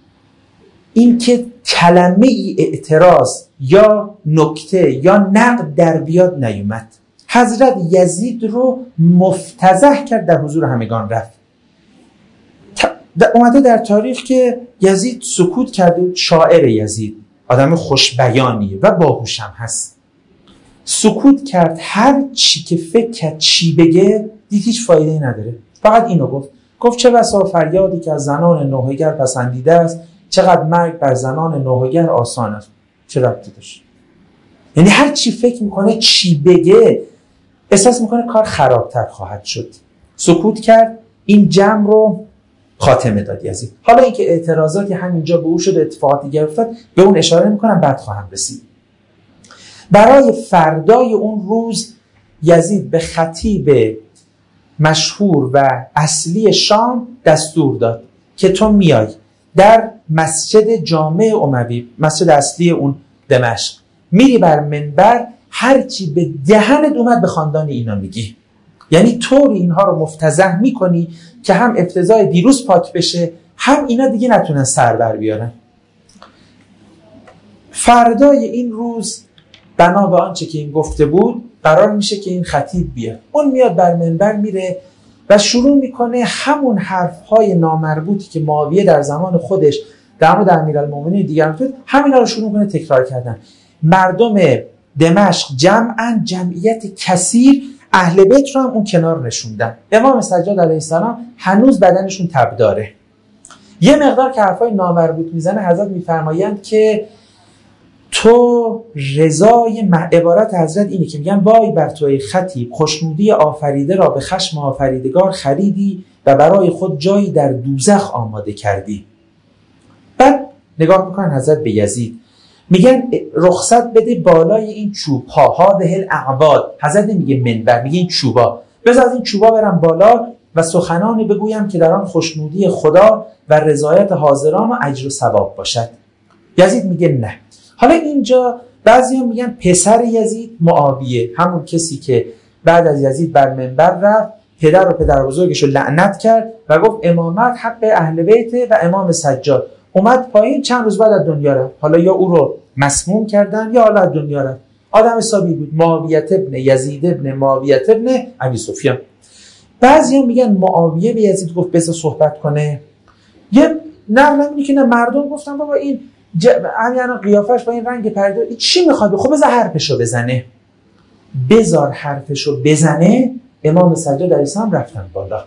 این که کلمه اعتراض یا نکته یا نقد در بیاد نیومد. حضرت یزید رو مفتضح کرد، در حضور همگان رفت. اومده در تاریخ که یزید سکوت کرده. شاعر یزید آدم خوشبیانیه و باهوشم هست، سکوت کرد. هر چی که فکر کرد چی بگه دید هیچ فایده‌ای نداره، فقط اینو گفت چه بسا فریادی که از زنان نوحه‌گر پسندیده است، چقدر مرگ بر زنان نوحه‌گر آسان است. چه ربطی داشت؟ یعنی هر چی فکر میکنه چی بگه احساس میکنه کار خرابتر خواهد شد. سکوت کرد، این جمع رو خاتمه داد یزید. حالا اینکه اعتراضاتی همینجا به او شد، اتفاقات دیگه افتاد، به اون اشاره میکنم، بعد خواهم رسید. برای فردای اون روز یزید به خطیب مشهور و اصلی شام دستور داد که تو میای در مسجد جامع اموی، مسجد اصلی اون دمشق، میری بر منبر، هرچی به دهنت اومد به خاندان اینا میگی. یعنی طوری اینها رو مفتضح میکنی که هم افتضاح دیروز پاک بشه، هم اینا دیگه نتونن سر بر بیارن. فردای این روز بنا به آنچه که این گفته بود قرار میشه که این خطیب بیاد. اون میاد بر منبر میره و شروع میکنه همون حرفهای نامربوطی که معاویه در زمان خودش در مورد امیرالمومنین دیگر گفت، همینا رو شروع کنه تکرار کردن. مردم دمشق جمعاً، جمعیت کثیر، اهل بیت رو هم اون کنار نشوندن. امام سجاد علیه السلام هنوز بدنشون تب داره. یه مقدار که حرفای نامربوط میزنه، حضرت میفرمایند که تو رضای عبارت حضرت اینه که میگن وای بر توی خطیب، خوشنودی آفریده را به خشم آفریدگار خریدی و برای خود جایی در دوزخ آماده کردی. بعد نگاه میکنن حضرت به یزید، میگن رخصت بده بالای این چوب ها، ها به هل اعباد. حضرت نمیگه منبر، میگه این چوبا، بذار از این چوبا برم بالا و سخنانی بگویم که در آن خوشنودی خدا و رضایت حاضران و اجر و ثواب باشد. یزید میگه نه. حالا اینجا بعضی هم میگن پسر یزید معاویه، همون کسی که بعد از یزید بر منبر رفت، پدر و پدر بزرگش رو لعنت کرد و گفت امامت حق اهل بیت و امام سجاد، اومد پایین، چند روز بعد از دنیا رفت. حالا یا او رو مسموم کردن یا حالا از دنیا رفت. آدم حسابی بود. معاویه ابن یزید ابن معاویه ابن ابی سفیان. بعضی هم میگن معاویه به یزید گفت بذار صحبت کنه. یه نقل اینه که نه، مردم گفتن بابا این یعنی قیافش با این رنگ پرده چی میخواد؟ خب بذار حرفشو بزنه. بذار حرفشو بزنه. امام سجاد علیه السلام رفتن بالا.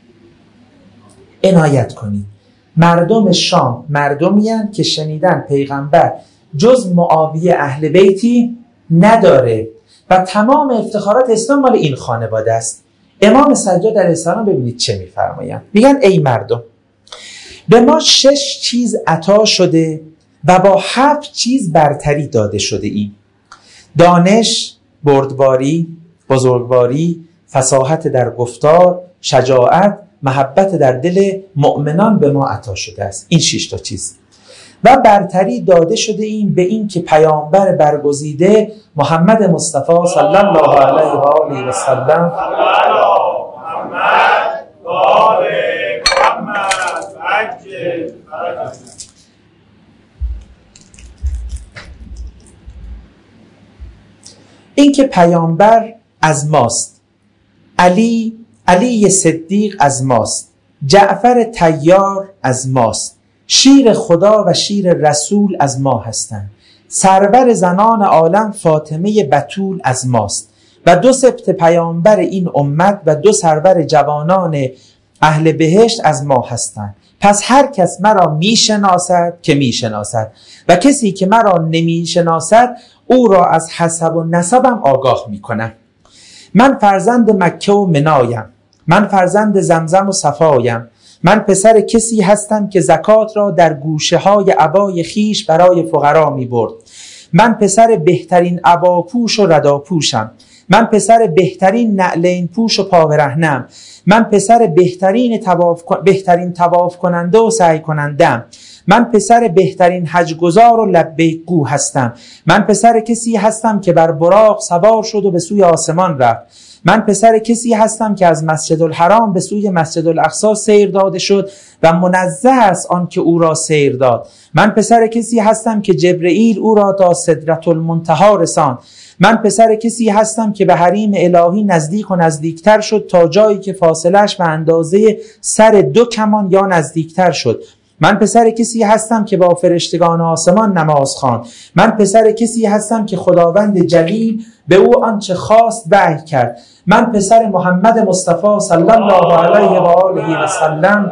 عنایت کنید، مردم شام مردمی هستند که شنیدن پیغمبر جز معاویه اهل بیتی نداره و تمام افتخارات اسلام مال این خانواده است. امام سجاد علیه السلام ببینید چه میفرمایند. میگن ای مردم، به ما 6 چیز عطا شده و با 7 چیز برتری داده شده ایم: دانش، بردباری، بزرگواری، فصاحت در گفتار، شجاعت، محبت در دل مؤمنان به ما عطا شده است. این 6 تا چیز. و برتری داده شده ایم به این که پیامبر برگزیده محمد مصطفی صلی الله علیه و آله و سلم این که پیامبر از ماست، علی صدیق از ماست، جعفر طیار از ماست، شیر خدا و شیر رسول از ما هستند، سرور زنان عالم فاطمه بتول از ماست و 2 سبط پیامبر این امت و 2 سرور جوانان اهل بهشت از ما هستند. پس هر کس مرا میشناسد که میشناسد و کسی که مرا نمیشناسد او را از حسب و نسبم آگاه میکنم. من فرزند مکه و منایم، من فرزند زمزم و صفایم، من پسر کسی هستم که زکات را در گوشه های عبای خیش برای فقرا می برد. من پسر بهترین عباپوش و رداپوشم، من پسر بهترین نعلین پوش و پاورهنم، من پسر بهترین طواف کننده و سعی کنندم، من پسر بهترین حج گزار و لبیک گو هستم، من پسر کسی هستم که بر براق سوار شد و به سوی آسمان رفت، من پسر کسی هستم که از مسجد الحرام به سوی مسجد الاقصی سیر داده شد و منزه است آن که او را سیر داد، من پسر کسی هستم که جبرئیل او را تا سدرة المنتهی رساند، من پسر کسی هستم که به حریم الهی نزدیک و نزدیکتر شد تا جایی که فاصلش به اندازه سر 2 کمان یا نزدیکتر شد، من پسر کسی هستم که با فرشتگان آسمان نماز خواند، من پسر کسی هستم که خداوند جلیل به او آنچه خواست وحی کرد، من پسر محمد مصطفی صلی الله علیه و آله و سلم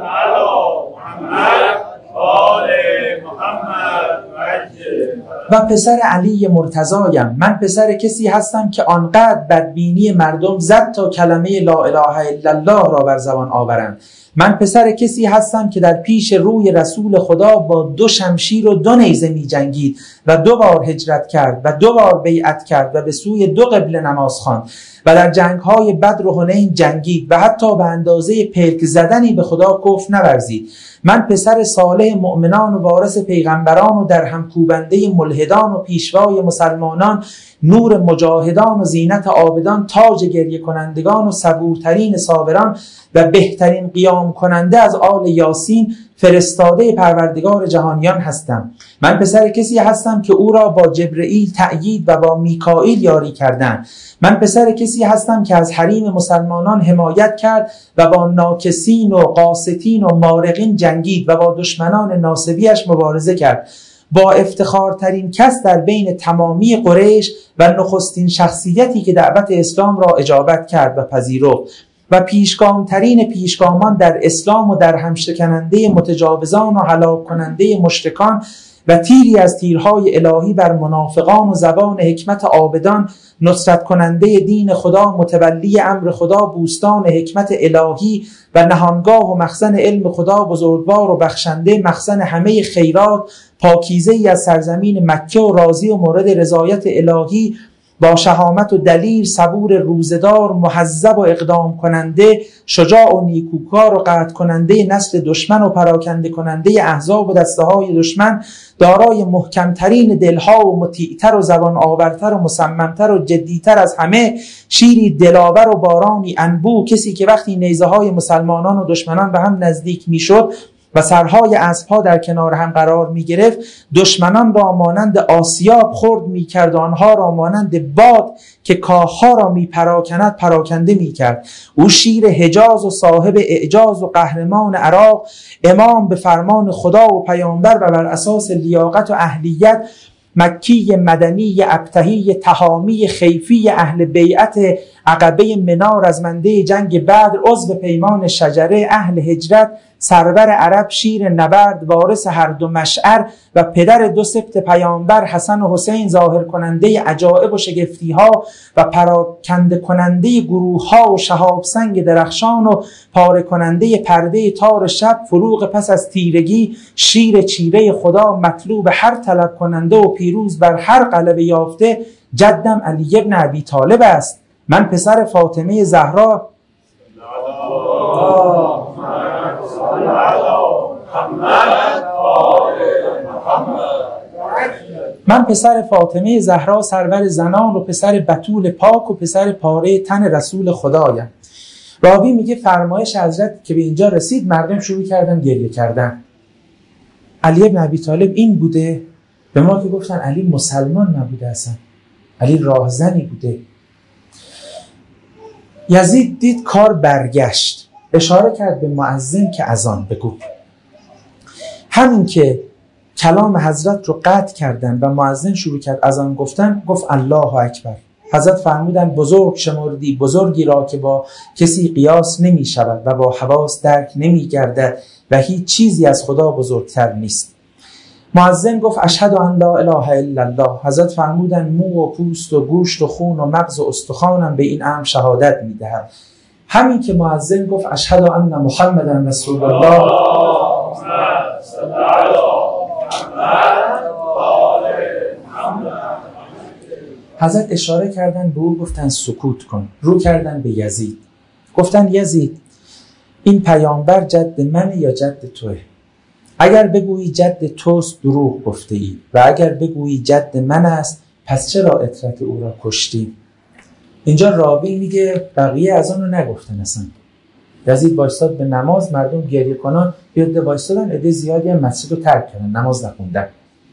و پسر علی مرتضایم، من پسر کسی هستم که آنقدر بدبینی مردم زد تا کلمه لا اله الا الله را بر زبان آورند، من پسر کسی هستم که در پیش روی رسول خدا با 2 شمشیر و 2 نیزه می جنگید و 2 بار هجرت کرد و 2 بار بیعت کرد و به سوی 2 قبله نماز خواند و در جنگ‌های بدر و حنین جنگید و حتی به اندازه پلک زدنی به خدا کفر نورزید، من پسر صالح مؤمنان و وارث پیغمبران و در هم کوبنده ملحدان و پیشوای مسلمانان، نور مجاهدان و زینت عابدان، تاج گریه کنندگان و صبورترین صابران و بهترین قیام کننده از آل یاسین، فرستاده پروردگار جهانیان هستم، من پسر کسی هستم که او را با جبرئیل تأیید و با میکائیل یاری کردند، من پسر کسی هستم که از حریم مسلمانان حمایت کرد و با ناکسین و قاسطین و مارقین جنگید و با دشمنان ناصبیش مبارزه کرد، با افتخارترین کس در بین تمامی قریش و نخستین شخصیتی که دعوت اسلام را اجابت کرد و پذیرفت و پیشگامترین پیشگامان در اسلام و در همشکننده متجاوزان و هلاک کننده مشرکان و تیری از تیرهای الهی بر منافقان و زبان حکمت عابدان، نصرت کننده دین خدا، متولی امر خدا، بوستان حکمت الهی و نهانگاه و مخزن علم خدا، بزرگوار و بخشنده مخزن همه خیرات، پاکیزه ای از سرزمین مکه و راضی و مورد رضایت الهی با شهامت و دلیر، صبور روزدار، مهذب و اقدام کننده، شجاع و نیکوکار و قطع کننده نسل دشمن و پراکنده کننده احزاب و دسته های دشمن، دارای محکمترین دلها و مطیعتر و زبان آورتر و مصممتر و جدیتر از همه، شیری دلاور و بارانی انبوه، کسی که وقتی نیزه های مسلمانان و دشمنان به هم نزدیک میشد و سرهای اسب‌ها در کنار هم قرار می‌گرفت، دشمنان را مانند آسیاب خرد می‌کرد و آنها را مانند باد که کاخ‌ها را می‌پراکند پراکنده می‌کرد. او شیر حجاز و صاحب اعجاز و قهرمان عراق، امام به فرمان خدا و پیامبر و بر اساس لیاقت و اهلیت، مکی، مدنی، ابتهی، تهامی، خیفی، اهل بیعت عقبه منار، از منده جنگ بدر، عضو پیمان شجره، اهل هجرت، سرور عرب، شیر نبرد، وارث هر دو مشعر و پدر دو سبط پیامبر حسن و حسین، ظاهر کننده عجایب و شگفتی ها و پراکنده کننده گروه ها و شهاب سنگ درخشان و پاره کننده پرده تار شب، فروغ پس از تیرگی، شیر چیره خدا، مطلوب هر طلب کننده و پیروز بر هر غلبه یافته، جدم علی ابن ابی طالب است. من پسر فاطمه زهرا سرور زنان و پسر بتول پاک و پسر پاره تن رسول خدایم. راوی میگه فرمایش حضرت که به اینجا رسید، مردم شروع کردن گریه کردن. علی ابن ابی طالب این بوده؟ به ما که گفتن علی مسلمان نبوده، اصلا علی راهزنی بوده. یزید دید کار برگشت، اشاره کرد به مؤذن که اذان بگو. همین که کلام حضرت رو قطع کردن و مؤذن شروع کرد اذان گفتن، گفت الله اکبر. حضرت فرمودن بزرگ شمردی، بزرگی را که با کسی قیاس نمی شود و با حواس درک نمی گردد و هیچ چیزی از خدا بزرگتر نیست. مؤذن گفت اشهد ان لا اله الا الله. حضرت فرمودن مو و پوست و گوشت و خون و مغز و استخوانم به این امر شهادت می‌دهد. همین که مؤذن گفت اشهد ان محمدن رسول الله، حضرت اشاره کردن به او، گفتن سکوت کن. رو کردن به یزید، گفتن یزید این پیامبر جد منه یا جد توه؟ اگر بگویی جد توست دروغ گفته ای و اگر بگویی جد من است پس چرا عترت او را کشتی؟ اینجا راوی میگه بقیه از آن رو نگفتن اصلا. یزید وایستاد به نماز، مردم گریه کنان بیاد وایستادن، عده زیادی هم مسجد رو ترک کردن، نماز نخوندن.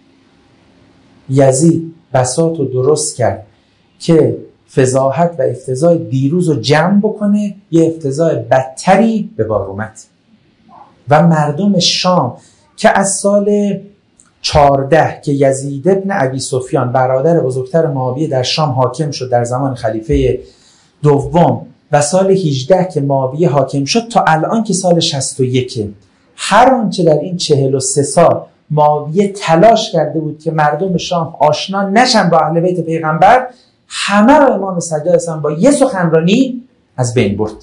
یزید بساط رو درست کرد که فضاحت و افتضاح دیروز رو جمع بکنه، یه افتضاح بدتری به بار اومد و مردم شام که از سال 14 که یزید ابن ابی سفیان برادر بزرگتر معاویه در شام حاکم شد در زمان خلیفه دوم و سال 18 که معاویه حاکم شد تا الان که سال 61، هر آنچه در این 43 سال معاویه تلاش کرده بود که مردم شام آشنا نشن با اهل بیت پیغمبر، همه رو امام سجاد اسلام با یه سخنرانی از بین برد.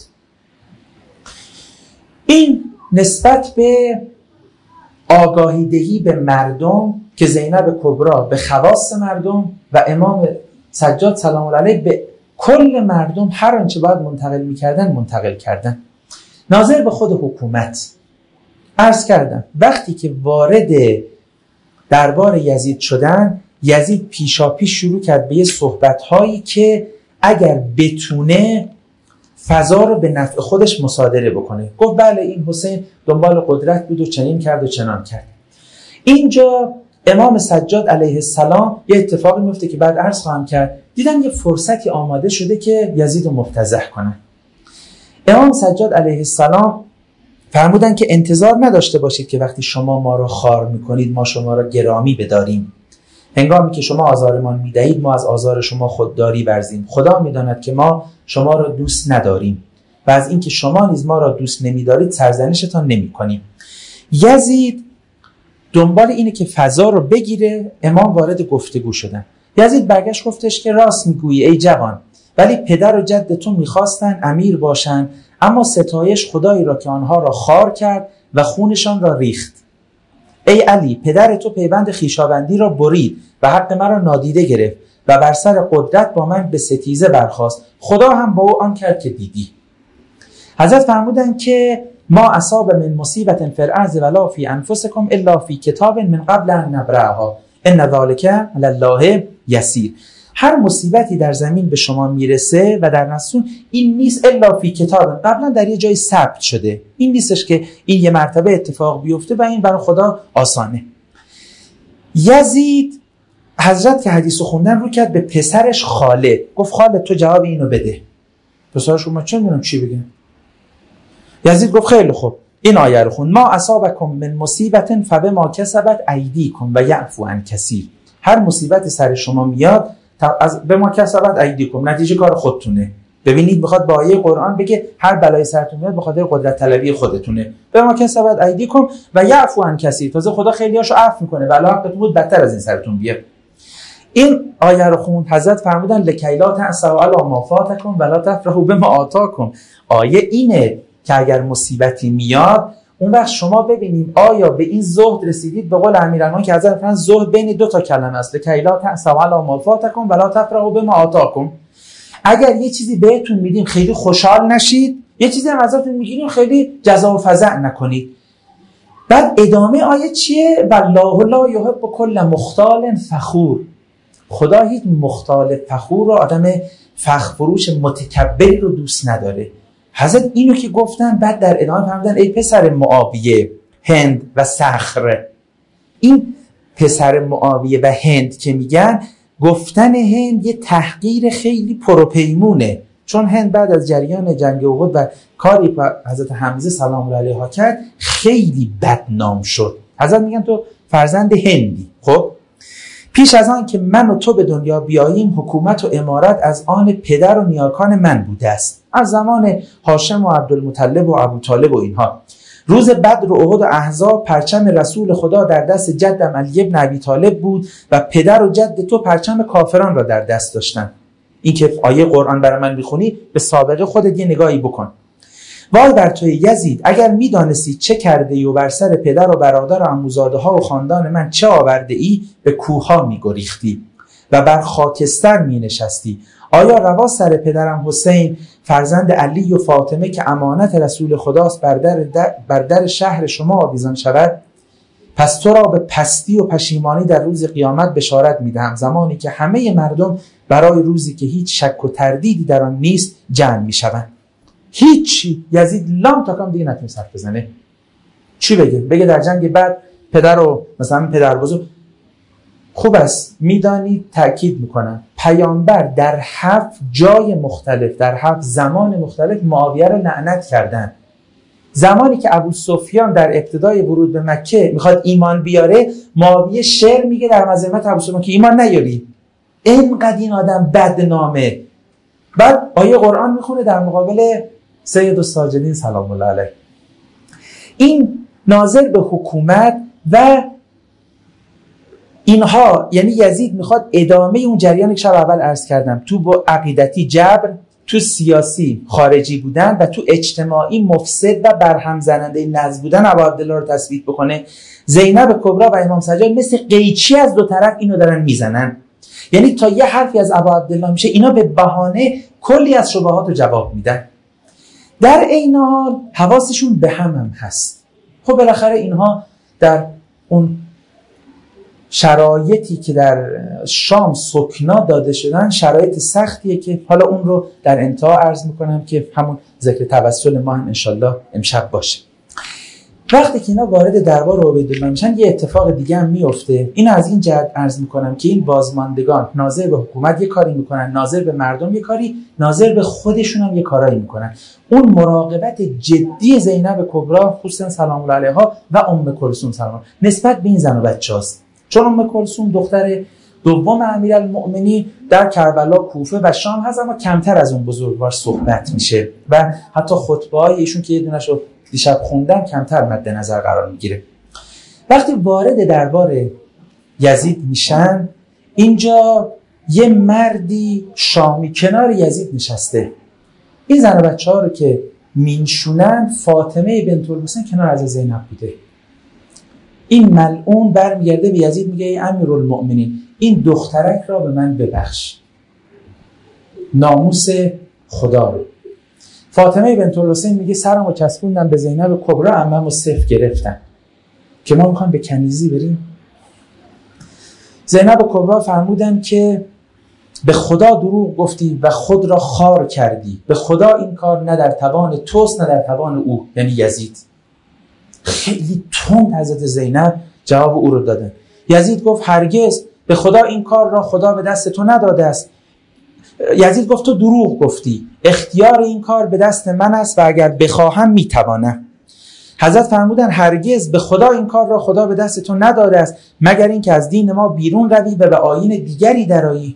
این نسبت به آگاهی دهی به مردم که زینب کبرا به خواص مردم و امام سجاد سلام الله علیه به کل مردم هر آنچه باید منتقل می‌کردن منتقل کردن. ناظر به خود حکومت عرض کردم وقتی که وارد دربار یزید شدن، یزید پیشاپیش شروع کرد به یه صحبت‌هایی که اگر بتونه فضا رو به نفع خودش مصادره بکنه. گفت بله این حسین دنبال قدرت بود و چنین کرد و چنان کرد. اینجا امام سجاد علیه السلام یه اتفاقی میفته که بعد عرض خواهم کرد، دیدن یه فرصتی آماده شده که یزید رو مفتضح کنن. امام سجاد علیه السلام فرمودن که انتظار نداشته باشید که وقتی شما ما رو خوار میکنید ما شما رو گرامی بداریم. هنگامی که شما آزارمان میدهید ما از آزار شما خودداری ورزیم. خدا میداند که ما شما را دوست نداریم و از اینکه شما نیز ما را دوست نمیدارید سرزنشتان نمیکنیم. یزید دنبال اینه که فضا رو بگیره. امام وارد گفتگو شدن. یزید برگشت گفتش که راست میگویی ای جوان، ولی پدر و جد تو میخواستن امیر باشن، اما ستایش خدایی را که آنها را خوار کرد و خونشان را ریخت. ای علی، پدر تو پیوند خویشاوندی را برید و حق مرا نادیده گرفت و بر سر قدرت با من به ستیزه برخاست. خدا هم با او آن کرد که دیدی. حضرت فرمودن که ما اصاب من مصیبت فی الارض ولا فی انفسکم الا فی کتاب من قبل ان نبرأها ان ذلک علی الله یسیر. هر مصیبتی در زمین به شما میرسه و در نسون این نیست الا فی کتاب، قبلا در یه جای ثبت شده. این نیستش که این یه مرتبه اتفاق بیفته و این برای خدا آسانه. یزید حضرت که حدیثو خوندن رو کرد به پسرش خالد، گفت خالد تو جواب اینو بده. پسرش گفت من چه میدونم چی بگم. یزید گفت خیلی خوب، این آیه رو خوند: ما اصابکم من مصیبت فبما کسبت ایدیکم و یعفو عن کثیر. هر مصیبت سر شما میاد از به ما کسبت ایدیکم، نتیجه کار خودتونه. ببینید میخواد با آیه قرآن بگه هر بلای سرتون میاد به خاطر قدرت طلبی خودتونه. به ما کسبت ایدیکم و یعفو عن کثیر، تازه خدا خیلیاشو عفو میکنه ولی حقتون بود بدتر از این سرتون بیاد. این آیه رو خوند. حضرت فرمودن لکی لا تأسوا علی ما فاتکم ولا تفرحوا بما آتاکم. آیه اینه که اگر مصیبتی میاد اون وقت شما ببینیم آیا به این زهد رسیدید. به قول امیرالمومنین که حضرت فرمودن زهد بین دو تا کلمه است، لکی لا تأسوا علی ما فاتکم ولا تفرحوا بما آتاکم. اگر یه چیزی بهتون میدیم خیلی خوشحال نشید، یه چیزی هم ازتون میگیریم خیلی جزع و فزع نکنید. بعد ادامه آیه چیه؟ والله لا یحب کل مختال فخور. خدا هیچ مختال فخور رو، آدم فخر فروش متکبری رو دوست نداره. حضرت اینو که گفتن بعد در ادامه فرمودن ای پسر معاویه، هند و صخر. این پسر معاویه و هند که میگن، گفتن هند یه تحقیر خیلی پروپیمونه، چون هند بعد از جریان جنگ احد و کاری که حضرت حمزه سلام الله علیه کرد خیلی بدنام شد. حضرت میگن تو فرزند هندی. خب پیش از آن که من و تو به دنیا بیاییم حکومت و امارت از آن پدر و نیاکان من بوده است، از زمان هاشم و عبدالمطلب و ابوطالب و اینها. روز بدر و احد و احزاب پرچم رسول خدا در دست جدم علی ابن ابی طالب بود و پدر و جد تو پرچم کافران را در دست داشتن. این که آیه قرآن برای من میخونی به سابقه خودت یه نگاهی بکن. وای بر توی یزید، اگر میدانستی چه کرده ای و بر سر پدر و برادر و عموزاده ها و خاندان من چه آورده ای، به کوه ها میگریختی و بر خاکستر می نشستی. آیا روا سر پدرم حسین فرزند علی و فاطمه که امانت رسول خداست بر در شهر شما آویزان شود؟ پس تو را به پستی و پشیمانی در روز قیامت بشارت میدهم، زمانی که همه مردم برای روزی که هیچ شک و تردیدی در آن نیست جمع میشوند. هیچی. یزید لام تا کام دیگه نتونست حرف بزنه. چی بگه در جنگ بعد پدر رو مثلا پدر بزرگ. خوب است میدانید، تأکید میکنم پیامبر در 7 جای مختلف در 7 زمان مختلف معاویه رو لعنت کردن. زمانی که ابو سفیان در ابتدای ورود به مکه میخواد ایمان بیاره، معاویه شعر میگه در مذمت ابو سفیان که ایمان نیاری، اینقدر این آدم بدنامه. بعد آیه قرآن میخونه در مقابل سید الساجدین سلام الله علیه. این ناظر به حکومت و اینها، یعنی یزید میخواد ادامه اون جریانی که شب اول عرض کردم، تو با عقیدتی جبر، تو سیاسی خارجی بودن و تو اجتماعی مفسد و برهم زننده نزد بودن ابا عبدالله رو تثبیت بکنه. زینب کبرا و امام سجاد مثل قیچی از دو طرف اینو دارن میزنن. یعنی تا یه حرفی از ابا عبدالله میشه اینا به بهانه کلی از شبهات رو جواب میدن. در این حال حواسشون به هم هست. خب بالاخره اینها در اون شرایطی که در شام سکنا داده شدن شرایط سختیه که حالا اون رو در انتها عرض میکنم که همون ذکر توسل ما هم انشالله امشب باشه. وقتی که اینا وارد دربار عبیدالله میشن یه اتفاق دیگه هم میفته. اینو از این جهت عرض میکنم که این بازماندگان ناظر به حکومت یه کاری میکنن، ناظر به مردم یه کاری، ناظر به خودشون هم یه کارایی میکنن. اون مراقبت جدی زینب کبرا خصوصا سلام الله علیها و ام کلثوم سلام نسبت به این زن و بچه‌هاست. چون ام کلثوم دختر دوم امیرالمؤمنین در کربلا، کوفه و شام هست، اما کمتر از اون بزرگوار صحبت میشه و حتی خطبه‌های ایشون که یه دونه‌شو دیشب خوندم کمتر مد نظر قرار میگیره. وقتی وارد دربار یزید میشن، اینجا یه مردی شامی کنار یزید نشسته. این زن و بچه ها رو که مینشونن، فاطمه بنت الحسین کنار از زینب بوده. این ملعون برمیگرده به یزید میگه ای امیرالمؤمنین، این دخترک را به من ببخش، ناموس خدا رو. فاطمه بنت الحسین میگه سرمو چسبوندم به زینب کبرا، عممو صف گرفتن که ما میخوایم به کنیزی بریم. زینب کبرا فرمودن که به خدا دروغ گفتی و خود را خار کردی، به خدا این کار نه در توان توست نه در توان او، یعنی یزید. خیلی تند حضرت زینب جواب او رو دادن. یزید گفت هرگز، به خدا این کار را خدا به دست تو نداده است. یزید گفت تو دروغ گفتی، اختیار این کار به دست من است و اگر بخواهم میتوانم. حضرت فرمودن هرگز، به خدا این کار را خدا به دست تو نداده است مگر اینکه از دین ما بیرون روی و به آیین دیگری درآیی.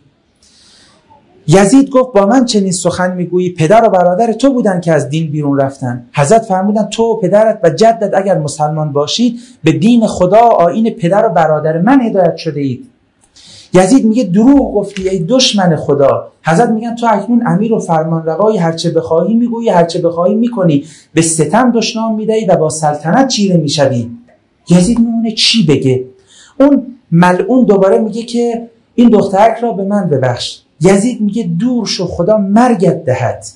یزید گفت با من چنین سخن میگویی؟ پدر و برادر تو بودن که از دین بیرون رفتن. حضرت فرمودن تو و پدرت و جدت اگر مسلمان باشید به دین خدا و آیین پدر و برادر من هدایت شده اید. یزید میگه دروغ گفتی ای دشمن خدا. حضرت میگن تو اکنون امیر و فرمانروای هرچه بخواهی میگویی، هرچه بخواهی میکنی، به ستم دشنام میدهی و با سلطنت چیره میشوی. یزید میمونه چی بگه؟ اون ملعون دوباره میگه که این دخترک را به من ببخش. یزید میگه دور شو، خدا مرگت دهد.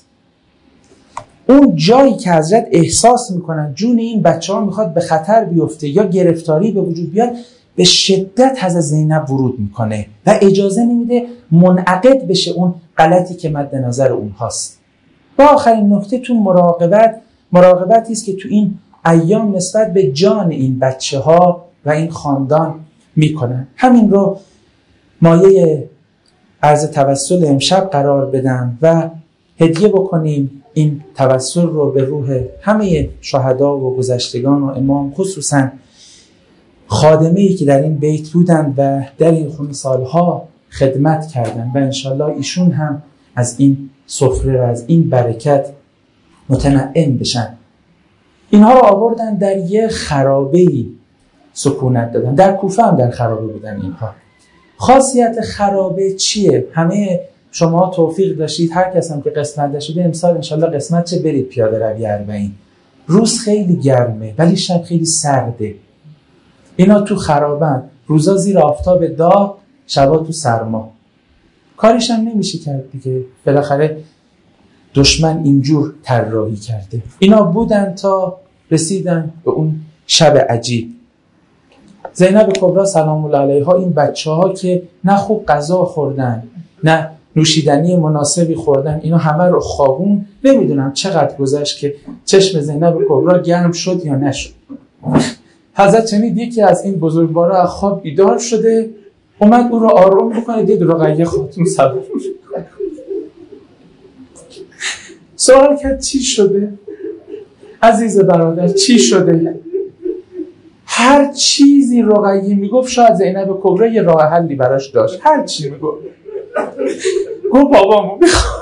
اون جایی که حضرت احساس میکنن جون این بچه ها میخواد به خطر بیفته یا گرفتاری به وجود بیاد، به شدت حضرت زینب ورود میکنه و اجازه نمیده منعقد بشه اون غلطی که مد نظر اونهاست. و آخرین نکته تو مراقبتی است که تو این ایام نسبت به جان این بچه ها و این خاندان میکنن. همین رو مایه عرض توسل امشب قرار بدم و هدیه بکنیم این توسل رو به روح همه شهدا و گذشتگان و امام، خصوصا خادمه‌ای که در این بیت بودن و در این خون سالها خدمت کردن و انشالله ایشون هم از این سفره و از این برکت متنعم بشن. اینها رو آوردن در یه خرابه‌ای سکونت دادن. در کوفه هم در خرابه بودن اینها. خاصیت خرابه چیه؟ همه شما توفیق داشتید، هر کس هم که قسمت داشته امسال انشالله قسمت چه برید پیاده روی 40. روز خیلی گرمه ولی شب خیلی سرده. اینا تو خرابن، روزا زیر آفتاب داغ، شبا تو سرما. کاریش هم نمیشه کرد دیگه، بالاخره دشمن اینجور طراحی کرده. اینا بودن تا رسیدن به اون شب عجیب. زینب کبرا سلام الله علیها این بچه‌ها که نه خوب غذا خوردن نه نوشیدنی مناسبی خوردن، اینا همه رو خوابون. نمیدونم چقدر گذشت که چشم زینب کبرا گرم شد یا نشد. حضرت چنید یکی از این بزرگوارا از خواب بیدار شده، اومد او رو آروم بکنه، دید رقیه خاتون سلام. سوال کرد چی شده؟ عزیز برادر چی شده؟ هر چیزی رقیه میگفت شاید زینب کبرا یه راه حلی براش داشت. هر چی میگفت گفت بابامو میخوام.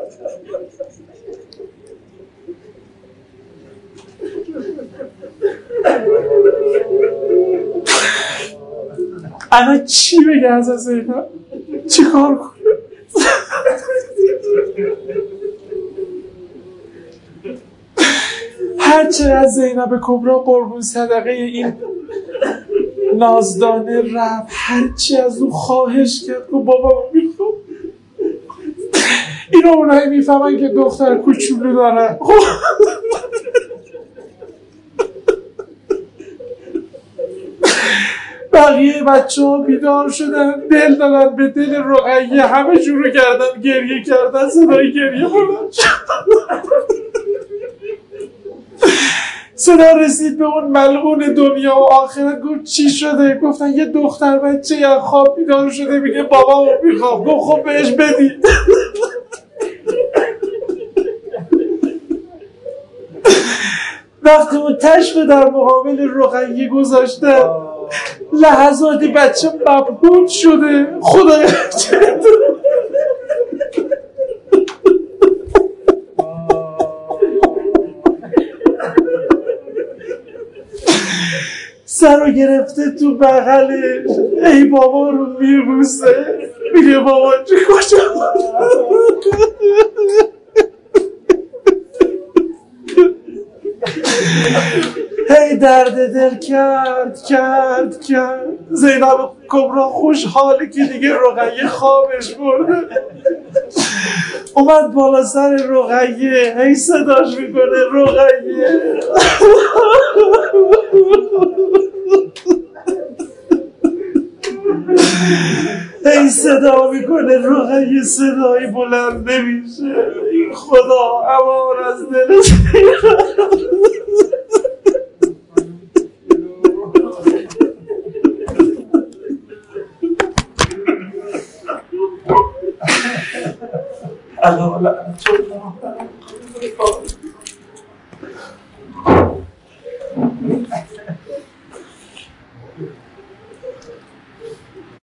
الان چی بگه از زینب؟ چی کار کنه؟ هرچه از زینب کبرا قربون صدقه این نازدانه رفت، هرچی از اون خواهش کرد که بابا میخوام. اینا اونایی میفهمن که دختر کوچولو دارن. بقیه بچه ها بیدار شدن، دل دادن به دل رقیه، همه شروع کردن گریه کردن، صدای گریه بلند شد. صدا رسید به اون ملعون دنیا و آخرت. گفت چی شده؟ گفتن یه دختر بچه یا خواب بیدار شده میگه بابا میخوام. گفت خب بهش بدید. وقتی اون تشبه در مقابل رقیه گذاشته، لحظاتی بچه مبهوت شده. خدایا چه سر رو گرفته تو بغلش، ای بابا رو میبوسه، میگه بابا چه کجا هی درد دل کرد. زینب کبرا خوشحالی که دیگه رقیه خوابش برده، اومد بالا سر رقیه، هی صداش میکنه رقیه. هی صدا میکنه رقیه، صدایی بلند نمیشه. ای خدا امان از دل الله